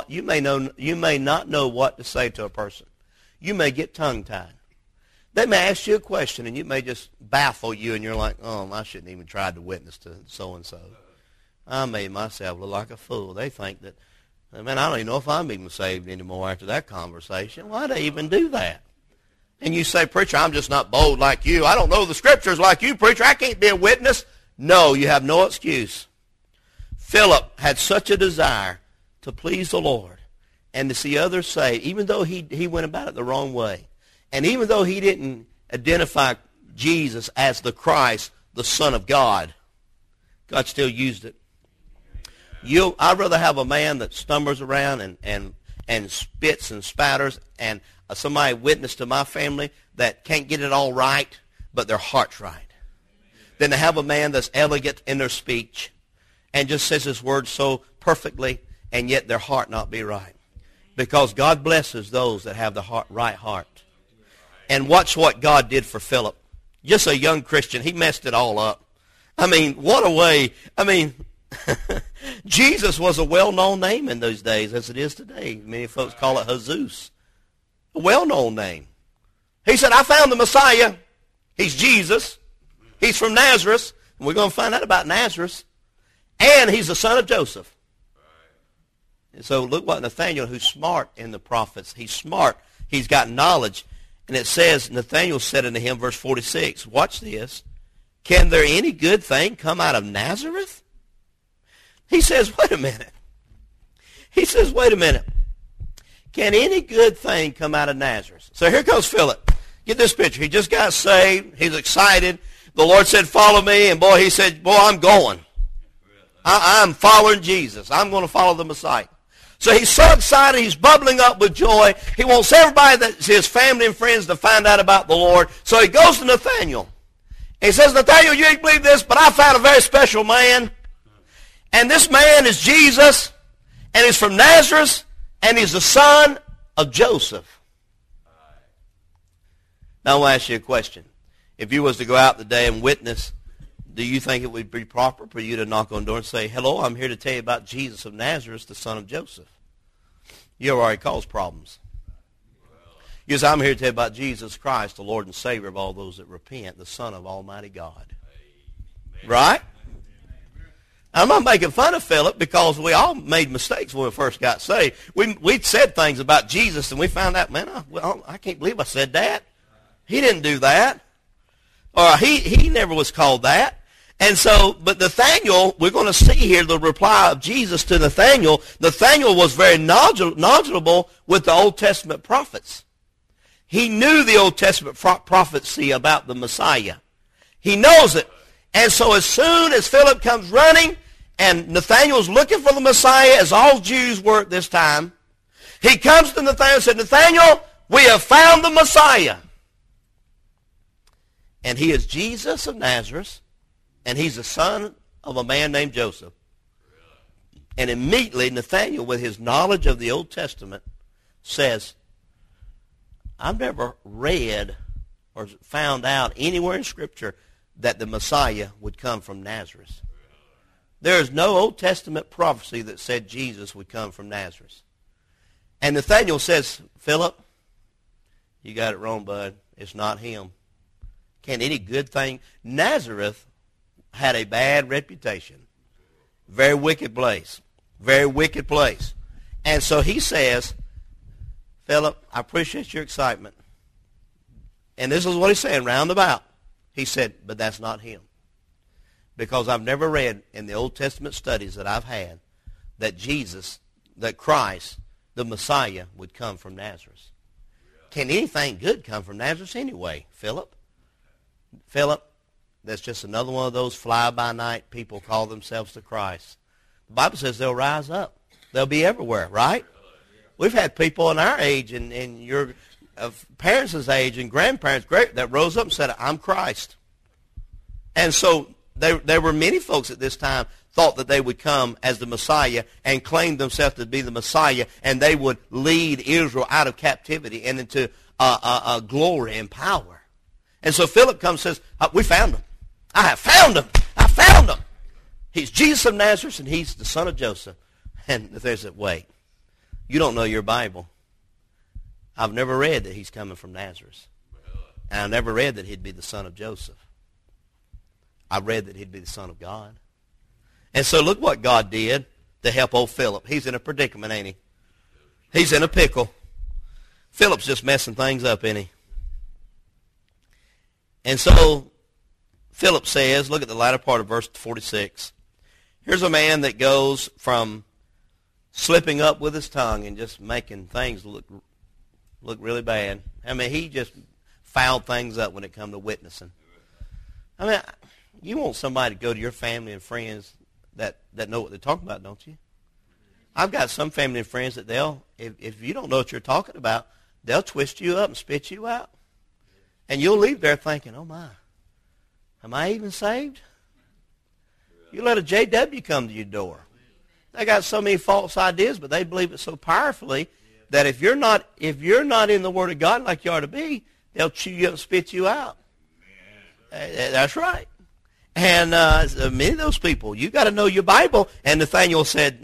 not know what to say to a person. You may get tongue-tied. They may ask you a question, and it may just baffle you, and you're like, oh, I shouldn't even try to witness to so-and-so. I made myself look like a fool. They think that, man, I don't even know if I'm even saved anymore after that conversation. Why'd I even do that? And you say, preacher, I'm just not bold like you. I don't know the scriptures like you, preacher. I can't be a witness. No, you have no excuse. Philip had such a desire to please the Lord and to see others saved, even though he went about it the wrong way. And even though he didn't identify Jesus as the Christ, the Son of God, God still used it. I'd rather have a man that stumbles around and spits and spatters and somebody witness to my family that can't get it all right, but their heart's right, than to have a man that's elegant in their speech and just says his words so perfectly and yet their heart not be right. Because God blesses those that have the right heart. And watch what God did for Philip. Just a young Christian. He messed it all up. I mean, what a way. I mean, Jesus was a well-known name in those days as it is today. Many folks call it Jesus. A well-known name. He said, I found the Messiah. He's Jesus. He's from Nazareth. And we're going to find out about Nazareth. And he's the son of Joseph. And so look what Nathanael, who's smart in the prophets. He's smart. He's got knowledge. And it says, Nathanael said unto him, verse 46, watch this. Can there any good thing come out of Nazareth? He says, wait a minute. He says, wait a minute. Can any good thing come out of Nazareth? So here comes Philip. Get this picture. He just got saved. He's excited. The Lord said, follow me. And boy, he said, boy, I'm going. I'm following Jesus. I'm going to follow the Messiah. So he's so excited. He's bubbling up with joy. He wants everybody that's his family and friends to find out about the Lord. So he goes to Nathanael. And he says, Nathanael, you ain't believe this, but I found a very special man. And this man is Jesus. And he's from Nazareth. And he's the son of Joseph. Now I want to ask you a question. If you was to go out today and witness, do you think it would be proper for you to knock on the door and say, hello, I'm here to tell you about Jesus of Nazareth, the son of Joseph? You already caused problems. You say, I'm here to tell you about Jesus Christ, the Lord and Savior of all those that repent, the Son of Almighty God. Amen. Right? I'm not making fun of Philip because we all made mistakes when we first got saved. We said things about Jesus and we found out, man, I can't believe I said that. He didn't do that. Or he never was called that. And so, but Nathanael, we're going to see here the reply of Jesus to Nathanael. Nathanael was very knowledgeable with the Old Testament prophets. He knew the Old Testament prophecy about the Messiah. He knows it. And so as soon as Philip comes running, and Nathanael's looking for the Messiah, as all Jews were at this time, he comes to Nathanael and said, Nathanael, we have found the Messiah. And he is Jesus of Nazareth, and he's the son of a man named Joseph. And immediately Nathanael, with his knowledge of the Old Testament, says, I've never read or found out anywhere in Scripture that the Messiah would come from Nazareth. There is no Old Testament prophecy that said Jesus would come from Nazareth. And Nathanael says, Philip, you got it wrong, bud. It's not him. Can any good thing? Nazareth had a bad reputation. Very wicked place. Very wicked place. And so he says, Philip, I appreciate your excitement. And this is what he's saying, roundabout. He said, but that's not him. Because I've never read in the Old Testament studies that I've had that Jesus, that Christ, the Messiah, would come from Nazareth. Can anything good come from Nazareth anyway, Philip? Philip, that's just another one of those fly-by-night people call themselves to Christ. The Bible says they'll rise up. They'll be everywhere, right? We've had people in our age and your parents' age and grandparents that rose up and said, I'm Christ. And so there were many folks at this time thought that they would come as the Messiah and claim themselves to be the Messiah, and they would lead Israel out of captivity and into glory and power. And so Philip comes and says, we found him. I have found him. I found him. He's Jesus of Nazareth, and he's the son of Joseph. And they said, wait, you don't know your Bible. I've never read that he's coming from Nazareth. And I've never read that he'd be the son of Joseph. I read that he'd be the son of God. And so look what God did to help old Philip. He's in a predicament, ain't he? He's in a pickle. Philip's just messing things up, ain't he? And so Philip says, look at the latter part of verse 46. Here's a man that goes from slipping up with his tongue and just making things look really bad. I mean, he just fouled things up when it come to witnessing. I mean, you want somebody to go to your family and friends that know what they're talking about, don't you? I've got some family and friends that if you don't know what you're talking about, they'll twist you up and spit you out. And you'll leave there thinking, oh my, am I even saved? You let a JW come to your door. They got so many false ideas, but they believe it so powerfully that if you're not in the Word of God like you ought to be, they'll chew you up and spit you out. That's right. And many of those people, you got to know your Bible. And Nathaniel said,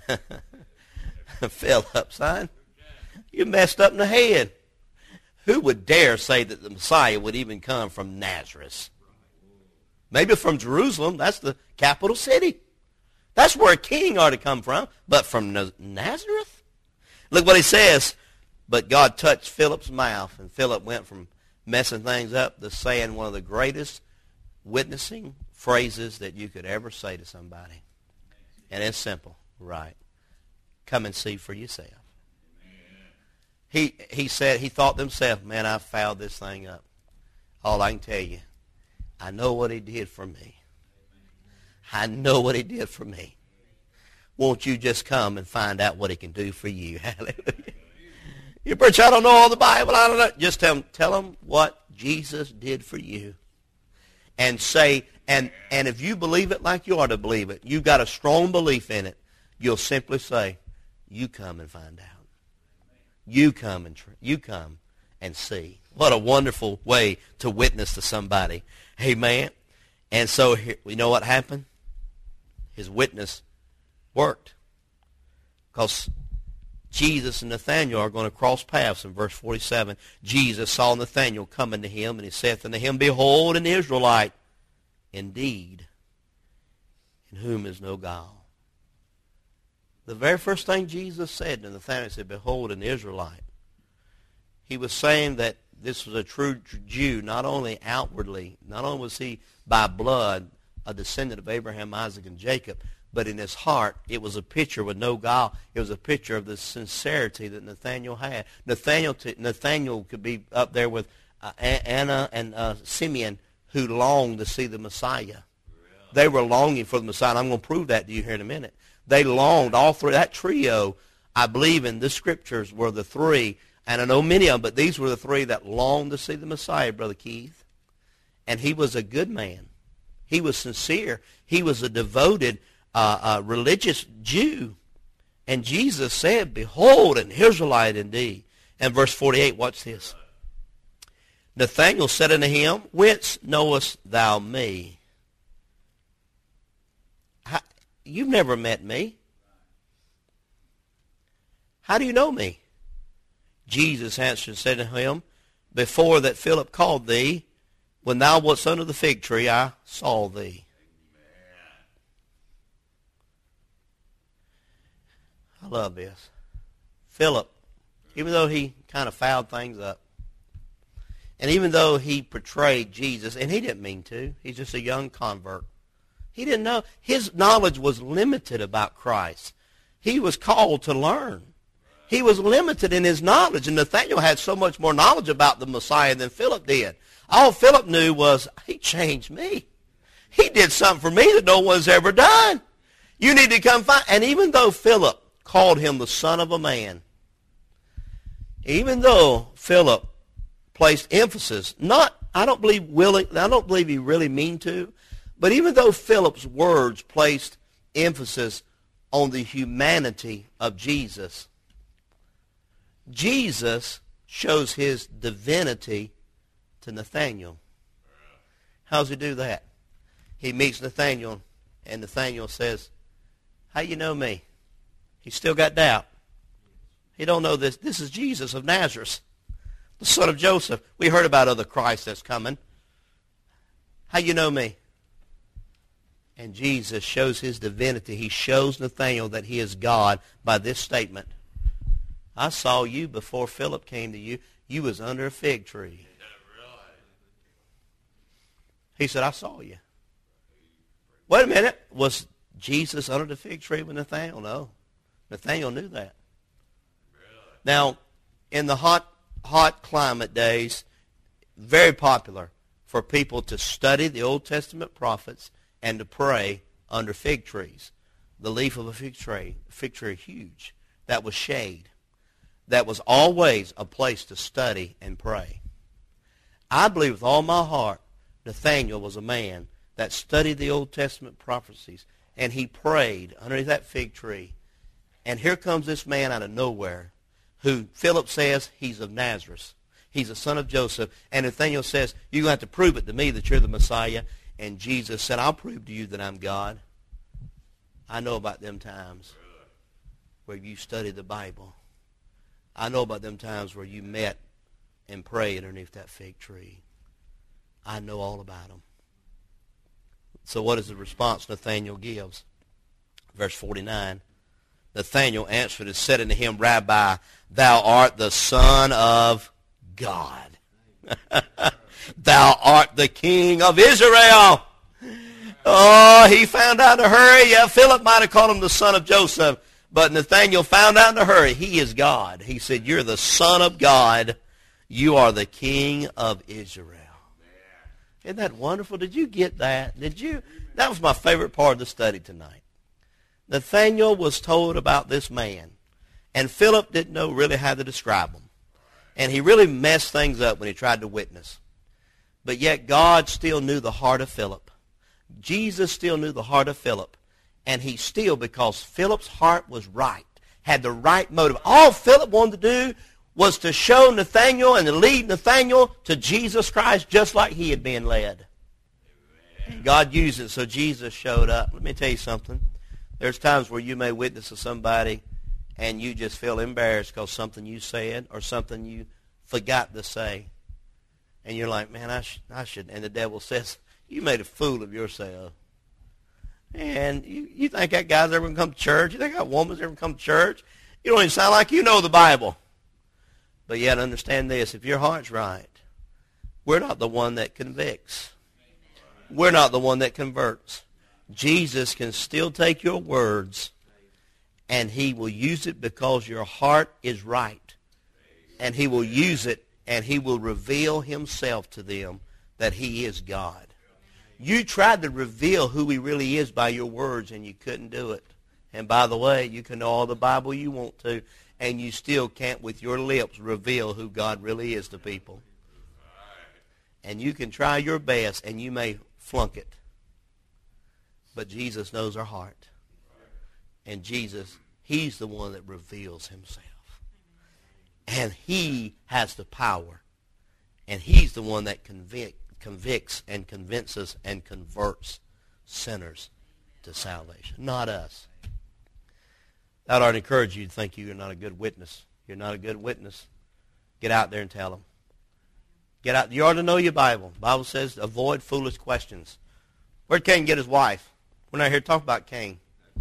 Philip, son, you messed up in the head. Who would dare say that the Messiah would even come from Nazareth? Maybe from Jerusalem. That's the capital city. That's where a king ought to come from. But from Nazareth? Look what he says. But God touched Philip's mouth, and Philip went from messing things up to saying one of the greatest witnessing phrases that you could ever say to somebody. And it's simple. Right. Come and see for yourself. He said, he thought to himself, man, I fouled this thing up. All I can tell you, I know what he did for me. I know what he did for me. Won't you just come and find out what he can do for you? Hallelujah. You preach, I don't know all the Bible. I don't know. Just tell them what Jesus did for you. And say, and if you believe it like you ought to believe it, you've got a strong belief in it, you'll simply say, you come and find out. You come and see. What a wonderful way to witness to somebody. Amen. And so we know what happened? His witness worked. Because Jesus and Nathanael are going to cross paths in verse 47. Jesus saw Nathanael coming to him, and he saith unto him, Behold, an Israelite, indeed, in whom is no guile. The very first thing Jesus said to Nathanael, he said, Behold, an Israelite. He was saying that this was a true Jew, not only outwardly, not only was he by blood a descendant of Abraham, Isaac, and Jacob, but in his heart, it was a picture with no guile. It was a picture of the sincerity that Nathanael had. Nathanael could be up there with Anna and Simeon, who longed to see the Messiah. They were longing for the Messiah. And I'm going to prove that to you here in a minute. They longed, all three, that trio, I believe in the Scriptures were the three, and I know many of them, but these were the three that longed to see the Messiah, Brother Keith. And he was a good man. He was sincere. He was a devoted, religious Jew. And Jesus said, Behold, an Israelite indeed. And verse 48, watch this. Nathanael said unto him, Whence knowest thou me? You've never met me. How do you know me? Jesus answered and said to him, Before that Philip called thee, when thou wast under the fig tree, I saw thee. I love this. Philip, even though he kind of fouled things up, and even though he portrayed Jesus, and he didn't mean to, he's just a young convert. He didn't know. His knowledge was limited about Christ. He was called to learn. He was limited in his knowledge, and Nathanael had so much more knowledge about the Messiah than Philip did. All Philip knew was, he changed me. He did something for me that no one's ever done. You need to come find. And even though Philip called him the son of a man, even though Philip placed emphasis, I don't believe he really mean to, But even though Philip's words placed emphasis on the humanity of Jesus, Jesus shows his divinity to Nathanael. How does he do that? He meets Nathanael, and Nathanael says, how you know me? He's still got doubt. He don't know this. This is Jesus of Nazareth, the son of Joseph. We heard about other Christ that's coming. How you know me? And Jesus shows his divinity. He shows Nathanael that he is God by this statement. I saw you before Philip came to you. You was under a fig tree. He said, I saw you. Wait a minute. Was Jesus under the fig tree with Nathanael? No. Nathanael knew that. Now, in the hot climate days, very popular for people to study the Old Testament prophets and to pray under fig trees. The leaf of a fig tree huge. That was shade. That was always a place to study and pray. I believe with all my heart Nathanael was a man that studied the Old Testament prophecies, and he prayed underneath that fig tree. And here comes this man out of nowhere who Philip says he's of Nazareth. He's a son of Joseph. And Nathanael says, you're going to have to prove it to me that you're the Messiah. And Jesus said, I'll prove to you that I'm God. I know about them times where you studied the Bible. I know about them times where you met and prayed underneath that fig tree. I know all about them. So what is the response Nathanael gives? Verse 49. Nathanael answered and said unto him, Rabbi, thou art the Son of God. Thou art the King of Israel. Oh, he found out in a hurry. Yeah, Philip might have called him the son of Joseph, but Nathanael found out in a hurry. He is God. He said, you're the Son of God. You are the King of Israel. Isn't that wonderful? Did you get that? That was my favorite part of the study tonight. Nathanael was told about this man, and Philip didn't know really how to describe him. And he really messed things up when he tried to witness. But yet God still knew the heart of Philip. Jesus still knew the heart of Philip. And he still, because Philip's heart was right, had the right motive. All Philip wanted to do was to show Nathanael and to lead Nathanael to Jesus Christ just like he had been led. And God used it so Jesus showed up. Let me tell you something. There's times where you may witness to somebody and you just feel embarrassed because something you said or something you forgot to say. And you're like, man, I should. And the devil says, you made a fool of yourself. And you think that guy's ever going to come to church? You think that woman's ever come to church? You don't even sound like you know the Bible. But yet understand this, if your heart's right, we're not the one that convicts. We're not the one that converts. Jesus can still take your words and he will use it because your heart is right. And he will use it and he will reveal himself to them that he is God. You tried to reveal who he really is by your words and you couldn't do it. And by the way, you can know all the Bible you want to and you still can't with your lips reveal who God really is to people. And you can try your best and you may flunk it. But Jesus knows our heart. And Jesus, he's the one that reveals himself. And he has the power. And he's the one that convicts and convinces and converts sinners to salvation. Not us. That ought to encourage you to think you're not a good witness. You're not a good witness. Get out there and tell them. Get out. You ought to know your Bible. The Bible says avoid foolish questions. Where'd Cain get his wife? We're not here to talk about Cain.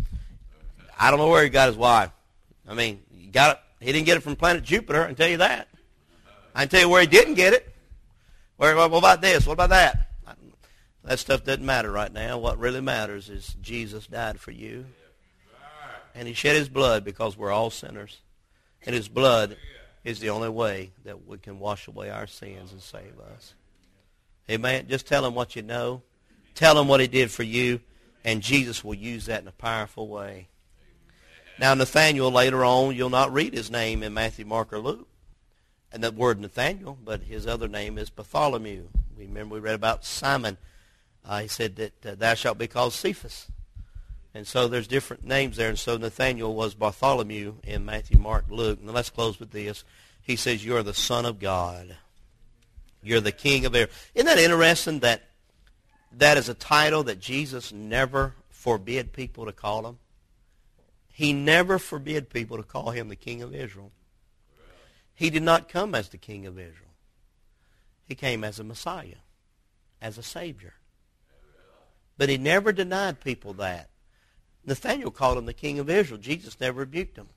I don't know where he got his wife. I mean, he didn't get it from planet Jupiter, I can tell you that. I can tell you where he didn't get it. What about this? What about that? That stuff doesn't matter right now. What really matters is Jesus died for you. And he shed his blood because we're all sinners. And his blood is the only way that we can wash away our sins and save us. Amen. Just tell him what you know. Tell him what he did for you. And Jesus will use that in a powerful way. Now, Nathanael, later on, you'll not read his name in Matthew, Mark, or Luke. And the word Nathanael, but his other name is Bartholomew. Remember we read about Simon He said that thou shalt be called Cephas. And so there's different names there. And so Nathanael was Bartholomew in Matthew, Mark, Luke. And let's close with this. He says, you are the Son of God. You're the King of Israel. Isn't that interesting that that is a title that Jesus never forbid people to call him? He never forbid people to call him the King of Israel. He did not come as the King of Israel. He came as a Messiah, as a Savior. But he never denied people that. Nathanael called him the King of Israel. Jesus never rebuked him.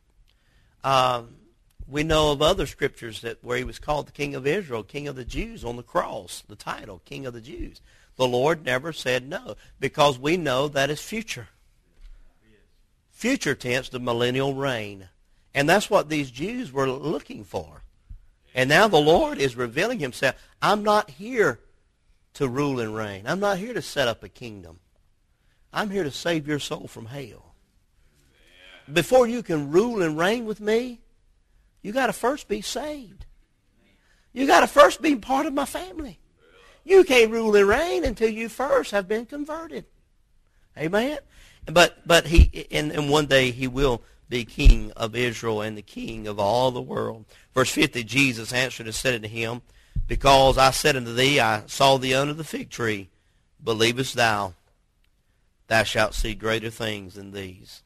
We know of other scriptures that where he was called the King of Israel, King of the Jews on the cross, the title, King of the Jews. The Lord never said no, because we know that is future. Future tense, the millennial reign. And that's what these Jews were looking for. And now the Lord is revealing himself. I'm not here to rule and reign. I'm not here to set up a kingdom. I'm here to save your soul from hell. Before you can rule and reign with me, you got to first be saved. You got to first be part of my family. You can't rule and reign until you first have been converted. Amen? But he, and one day he will be King of Israel and the King of all the world. Verse 50, Jesus answered and said unto him, because I said unto thee, I saw thee under the fig tree. Believest thou? Thou shalt see greater things than these.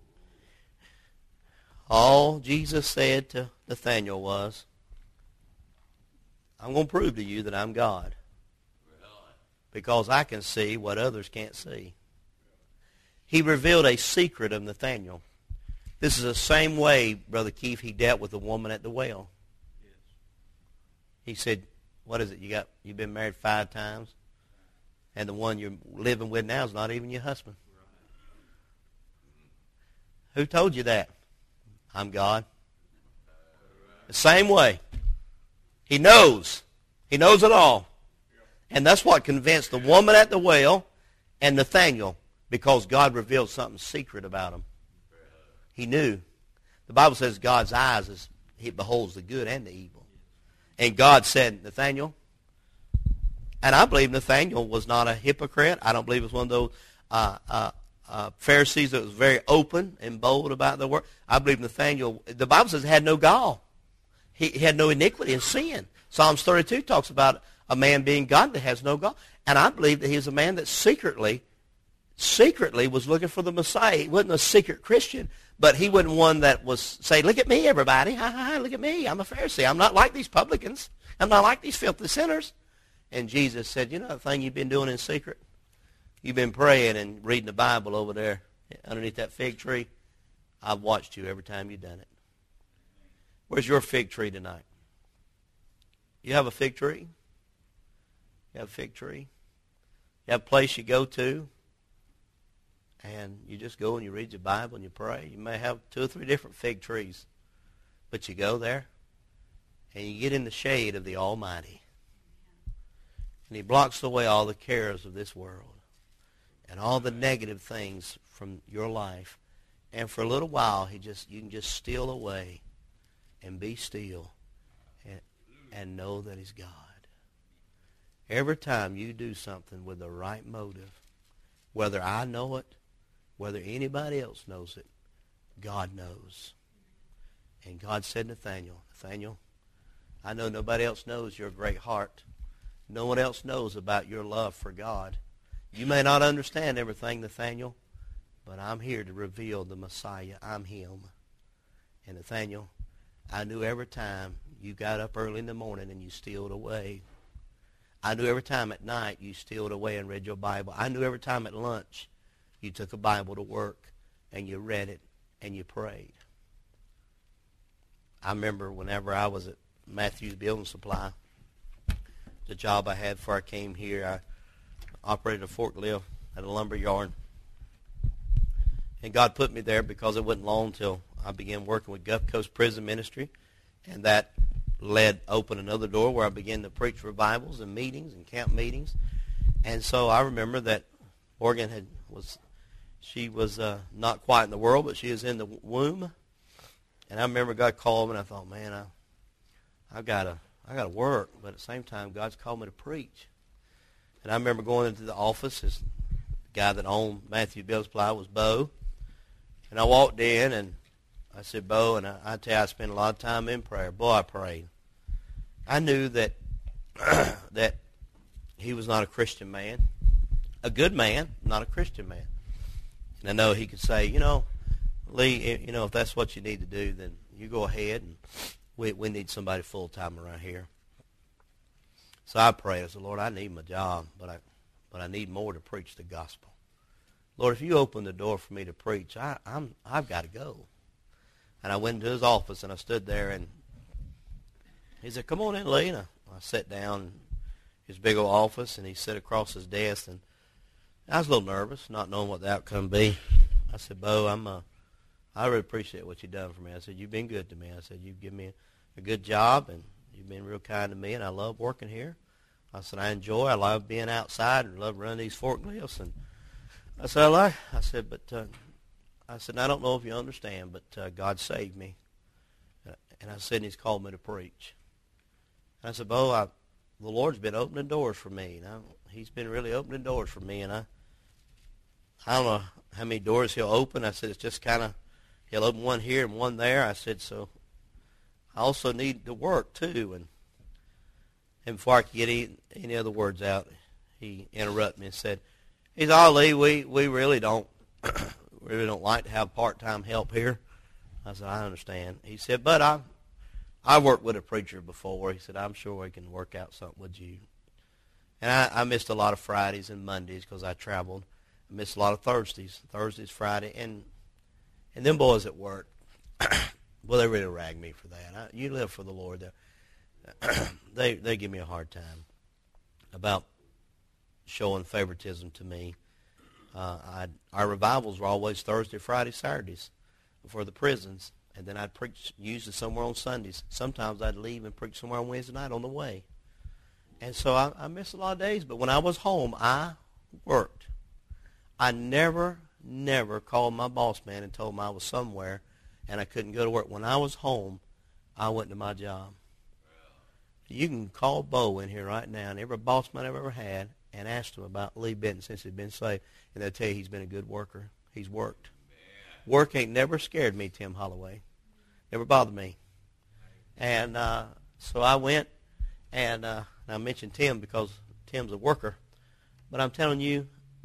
All Jesus said to Nathanael was, I'm going to prove to you that I'm God. Because I can see what others can't see. He revealed a secret of Nathanael. This is the same way, Brother Keith, he dealt with the woman at the well. He said, what is it? You've been married 5 times, and the one you're living with now is not even your husband. Who told you that? I'm God. The same way. He knows. He knows it all. And that's what convinced the woman at the well and Nathanael, because God revealed something secret about him. He knew. The Bible says God's eyes, he beholds the good and the evil. And God said, Nathanael, and I believe Nathanael was not a hypocrite. I don't believe it was one of those Pharisees that was very open and bold about the word. I believe Nathanael, the Bible says, had no gall. He had no iniquity and sin. Psalms 32 talks about a man being godly has no gall. And I believe that he was a man that secretly was looking for the Messiah. He wasn't a secret Christian, but he wasn't one that was saying, look at me, everybody. Ha, ha, ha, look at me. I'm a Pharisee. I'm not like these publicans. I'm not like these filthy sinners. And Jesus said, you know the thing you've been doing in secret? You've been praying and reading the Bible over there underneath that fig tree. I've watched you every time you've done it. Where's your fig tree tonight? You have a fig tree? You have a fig tree? You have a place you go to, and you just go and you read your Bible and you pray. You may have 2 or 3 different fig trees, but you go there, and you get in the shade of the Almighty. And he blocks away all the cares of this world and all the negative things from your life. And for a little while, you can just steal away and be still and know that he's God. Every time you do something with the right motive, whether I know it, whether anybody else knows it, God knows. And God said, Nathanael, I know nobody else knows your great heart. No one else knows about your love for God. You may not understand everything, Nathanael, but I'm here to reveal the Messiah. I'm him. And Nathanael, I knew every time you got up early in the morning and you stealed away. I knew every time at night you stealed away and read your Bible. I knew every time at lunch you took a Bible to work and you read it and you prayed. I remember whenever I was at Matthews Building Supply, the job I had before I came here, I operated a forklift at a lumber yard. And God put me there because it wasn't long until I began working with Gulf Coast Prison Ministry, and that opened another door where I began to preach revivals and meetings and camp meetings. And so I remember that Morgan was not quite in the world, but she was in the womb. And I remember God called me, and I thought, man, I got to work, but at the same time, God's called me to preach. And I remember going into the office. The guy that owned Matthew Bill Supply was Bo. And I walked in, and I said, Bo, and I tell you, I spent a lot of time in prayer. Boy, I prayed. I knew that that he was not a Christian man. A good man, not a Christian man. And I know he could say, Lee, if that's what you need to do, then you go ahead, and we need somebody full-time around here. So I prayed. I said, Lord, I need my job, but I need more to preach the gospel. Lord, if you open the door for me to preach, I've got to go. And I went into his office, and I stood there, and he said, come on in, Lee. And I sat down in his big old office, and he sat across his desk, and I was a little nervous, not knowing what the outcome would be. I said, Bo, I really appreciate what you've done for me. I said, you've been good to me. I said, you've given me a good job, and you've been real kind to me, and I love working here. I said, I love being outside, and love running these forklifts. And I said, I don't know if you understand, but God saved me. And I said, he's called me to preach. And I said, Bo, the Lord's been opening doors for me. He's been really opening doors for me, and I don't know how many doors he'll open. I said, it's just kind of, he'll open one here and one there. I said, so I also need to work too. And before I could get any other words out, he interrupted me and said, he's all, Lee, we really don't like to have part-time help here. I said, I understand. He said, but I worked with a preacher before. He said, I'm sure we can work out something with you. And I missed a lot of Fridays and Mondays because I traveled. I missed a lot of Thursdays, Friday, and them boys at work, well, they really ragged me for that. You live for the Lord. They give me a hard time about showing favoritism to me. Our revivals were always Thursday, Friday, Saturdays for the prisons, and then I'd preach usually somewhere on Sundays. Sometimes I'd leave and preach somewhere on Wednesday night on the way. And so I missed a lot of days, but when I was home, I worked. I never called my boss man and told him I was somewhere and I couldn't go to work. When I was home, I went to my job. You can call Bo in here right now, and every boss man I've ever had, and ask him about Lee Benton since he's been saved, and they'll tell you he's been a good worker. He's worked. Work ain't never scared me, Tim Holloway. Never bothered me. And so I went, and I mentioned Tim because Tim's a worker. But I'm telling you,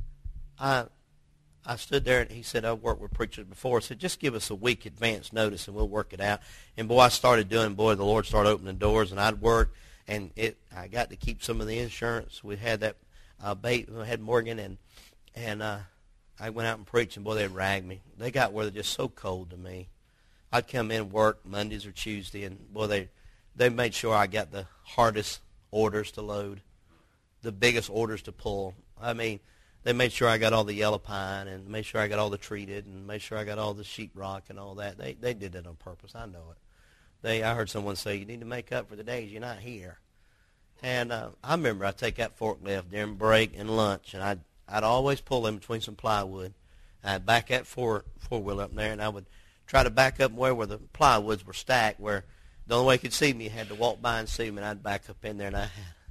I stood there, and he said, I've worked with preachers before. I said, just give us a week advance notice, and we'll work it out. And, boy, I started doing, the Lord started opening doors, and I'd work. And I got to keep some of the insurance. We had that we had Morgan, and I went out and preached, and, boy, they'd rag me. They got where they're just so cold to me. I'd come in and work Mondays or Tuesday, and, boy, they made sure I got the hardest orders to load, the biggest orders to pull. I mean, they made sure I got all the yellow pine and made sure I got all the treated and made sure I got all the sheetrock and all that. They did that on purpose. I know it. I heard someone say, you need to make up for the days you're not here. And I remember I'd take that forklift during break and lunch, and I'd always pull in between some plywood. I'd back that four-wheeler up there, and I would try to back up where the plywoods were stacked, where the only way you could see me, you had to walk by and see me, and I'd back up in there, and I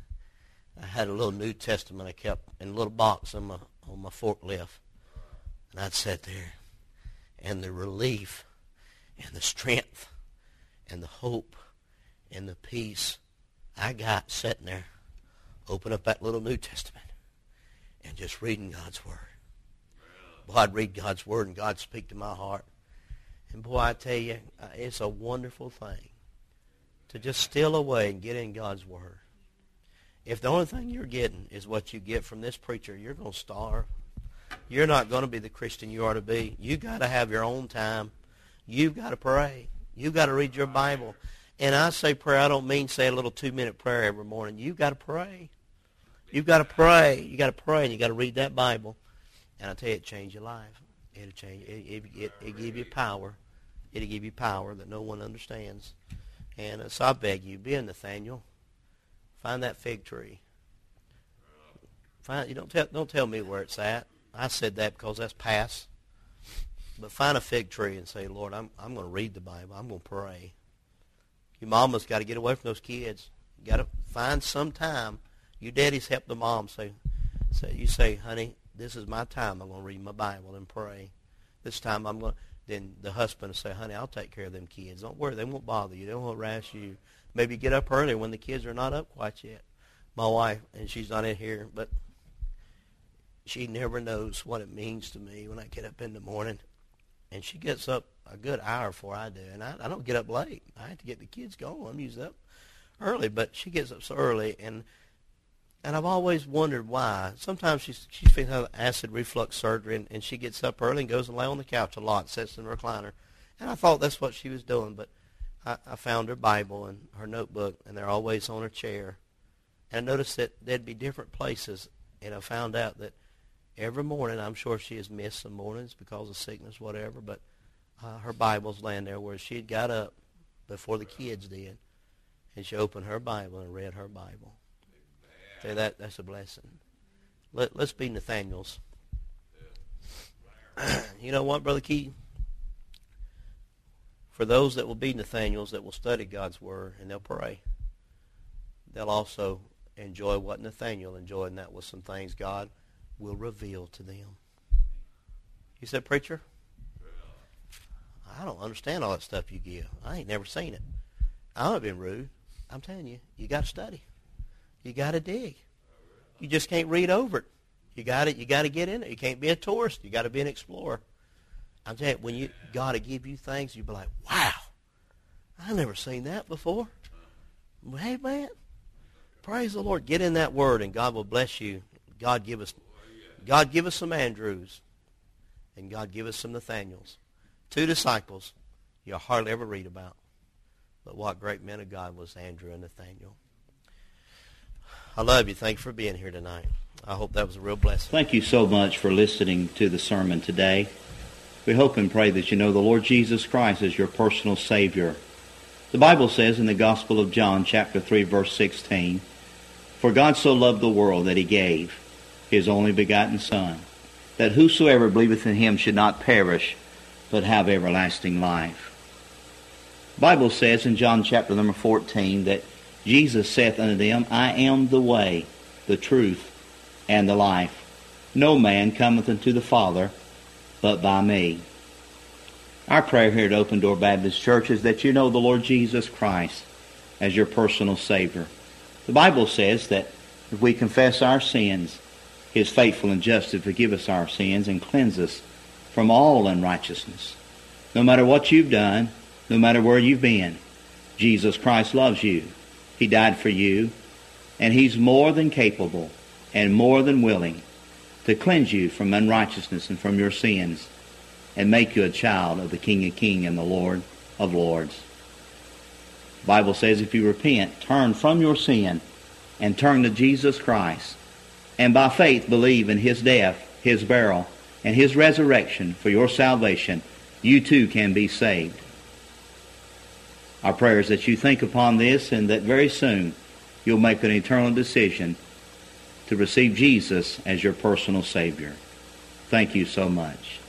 had a little New Testament I kept in a little box on my forklift. And I'd sit there, and the relief and the strength and the hope and the peace I got sitting there, open up that little New Testament and just reading God's Word. Boy, I'd read God's Word and God speak to my heart. And boy, I tell you, it's a wonderful thing to just steal away and get in God's Word. If the only thing you're getting is what you get from this preacher, you're going to starve. You're not going to be the Christian you ought to be. You've got to have your own time. You've got to pray. You've got to read your Bible. And I say prayer, I don't mean say a little 2-minute prayer every morning. You've got to pray. You've got to pray. You've got to pray, and you've got to read that Bible. And I tell you, it changed your life. It'll change. It give you power. It'll give you power that no one understands. And so I beg you, be a Nathaniel. Find that fig tree. Don't tell me where it's at. I said that because that's past. But find a fig tree and say, Lord, I'm going to read the Bible. I'm going to pray. Your mama's got to get away from those kids. You got to find some time. Your daddies help the mom say, So you say, honey, this is my time. I'm going to read my Bible and pray. This time I'm going to... Then the husband will say, honey, I'll take care of them kids. Don't worry. They won't bother you. They won't harass you. Maybe get up early when the kids are not up quite yet. My wife, and she's not in here, but she never knows what it means to me when I get up in the morning. And she gets up a good hour before I do. And I don't get up late. I have to get the kids going. I'm usually up early, but she gets up so early. And I've always wondered why. Sometimes she's feeling acid reflux surgery, and she gets up early and goes and lay on the couch a lot, sits in the recliner. And I thought that's what she was doing, but I found her Bible and her notebook, and they're always on her chair. And I noticed that there'd be different places, and I found out that every morning, I'm sure she has missed some mornings because of sickness, whatever, but her Bible's laying there where she had got up before the kids did, and she opened her Bible and read her Bible. So that's a blessing. Let's be Nathaniels. You know what, Brother Keith? For those that will be Nathaniels, that will study God's Word and they'll pray, they'll also enjoy what Nathaniel enjoyed, and that was some things God will reveal to them. You said, preacher, I don't understand all that stuff you give. I ain't never seen it. I don't have been rude. I'm telling you, you got to study. You got to dig. You just can't read over it. You got to get in it. You can't be a tourist. You got to be an explorer. I'm telling you, when God will give you things, you'll be like, wow, I've never seen that before. Hey, man, praise the Lord. Get in that Word, and God will bless you. God give us some Andrews, and God give us some Nathaniels. 2 disciples you'll hardly ever read about. But what great men of God was Andrew and Nathaniel. I love you. Thank you for being here tonight. I hope that was a real blessing. Thank you so much for listening to the sermon today. We hope and pray that you know the Lord Jesus Christ as your personal Savior. The Bible says in the Gospel of John, chapter 3, verse 16, "For God so loved the world that he gave his only begotten Son, that whosoever believeth in him should not perish, but have everlasting life." The Bible says in John chapter number 14 that Jesus saith unto them, "I am the way, the truth, and the life. No man cometh unto the Father but by me." Our prayer here at Open Door Baptist Church is that you know the Lord Jesus Christ as your personal Savior. The Bible says that if we confess our sins, he is faithful and just to forgive us our sins and cleanse us from all unrighteousness. No matter what you've done, no matter where you've been, Jesus Christ loves you. He died for you, and he's more than capable and more than willing to cleanse you from unrighteousness and from your sins and make you a child of the King of Kings and the Lord of Lords. The Bible says if you repent, turn from your sin, and turn to Jesus Christ, and by faith believe in his death, his burial, and his resurrection for your salvation, you too can be saved. Our prayer is that you think upon this and that very soon you'll make an eternal decision to receive Jesus as your personal Savior. Thank you so much.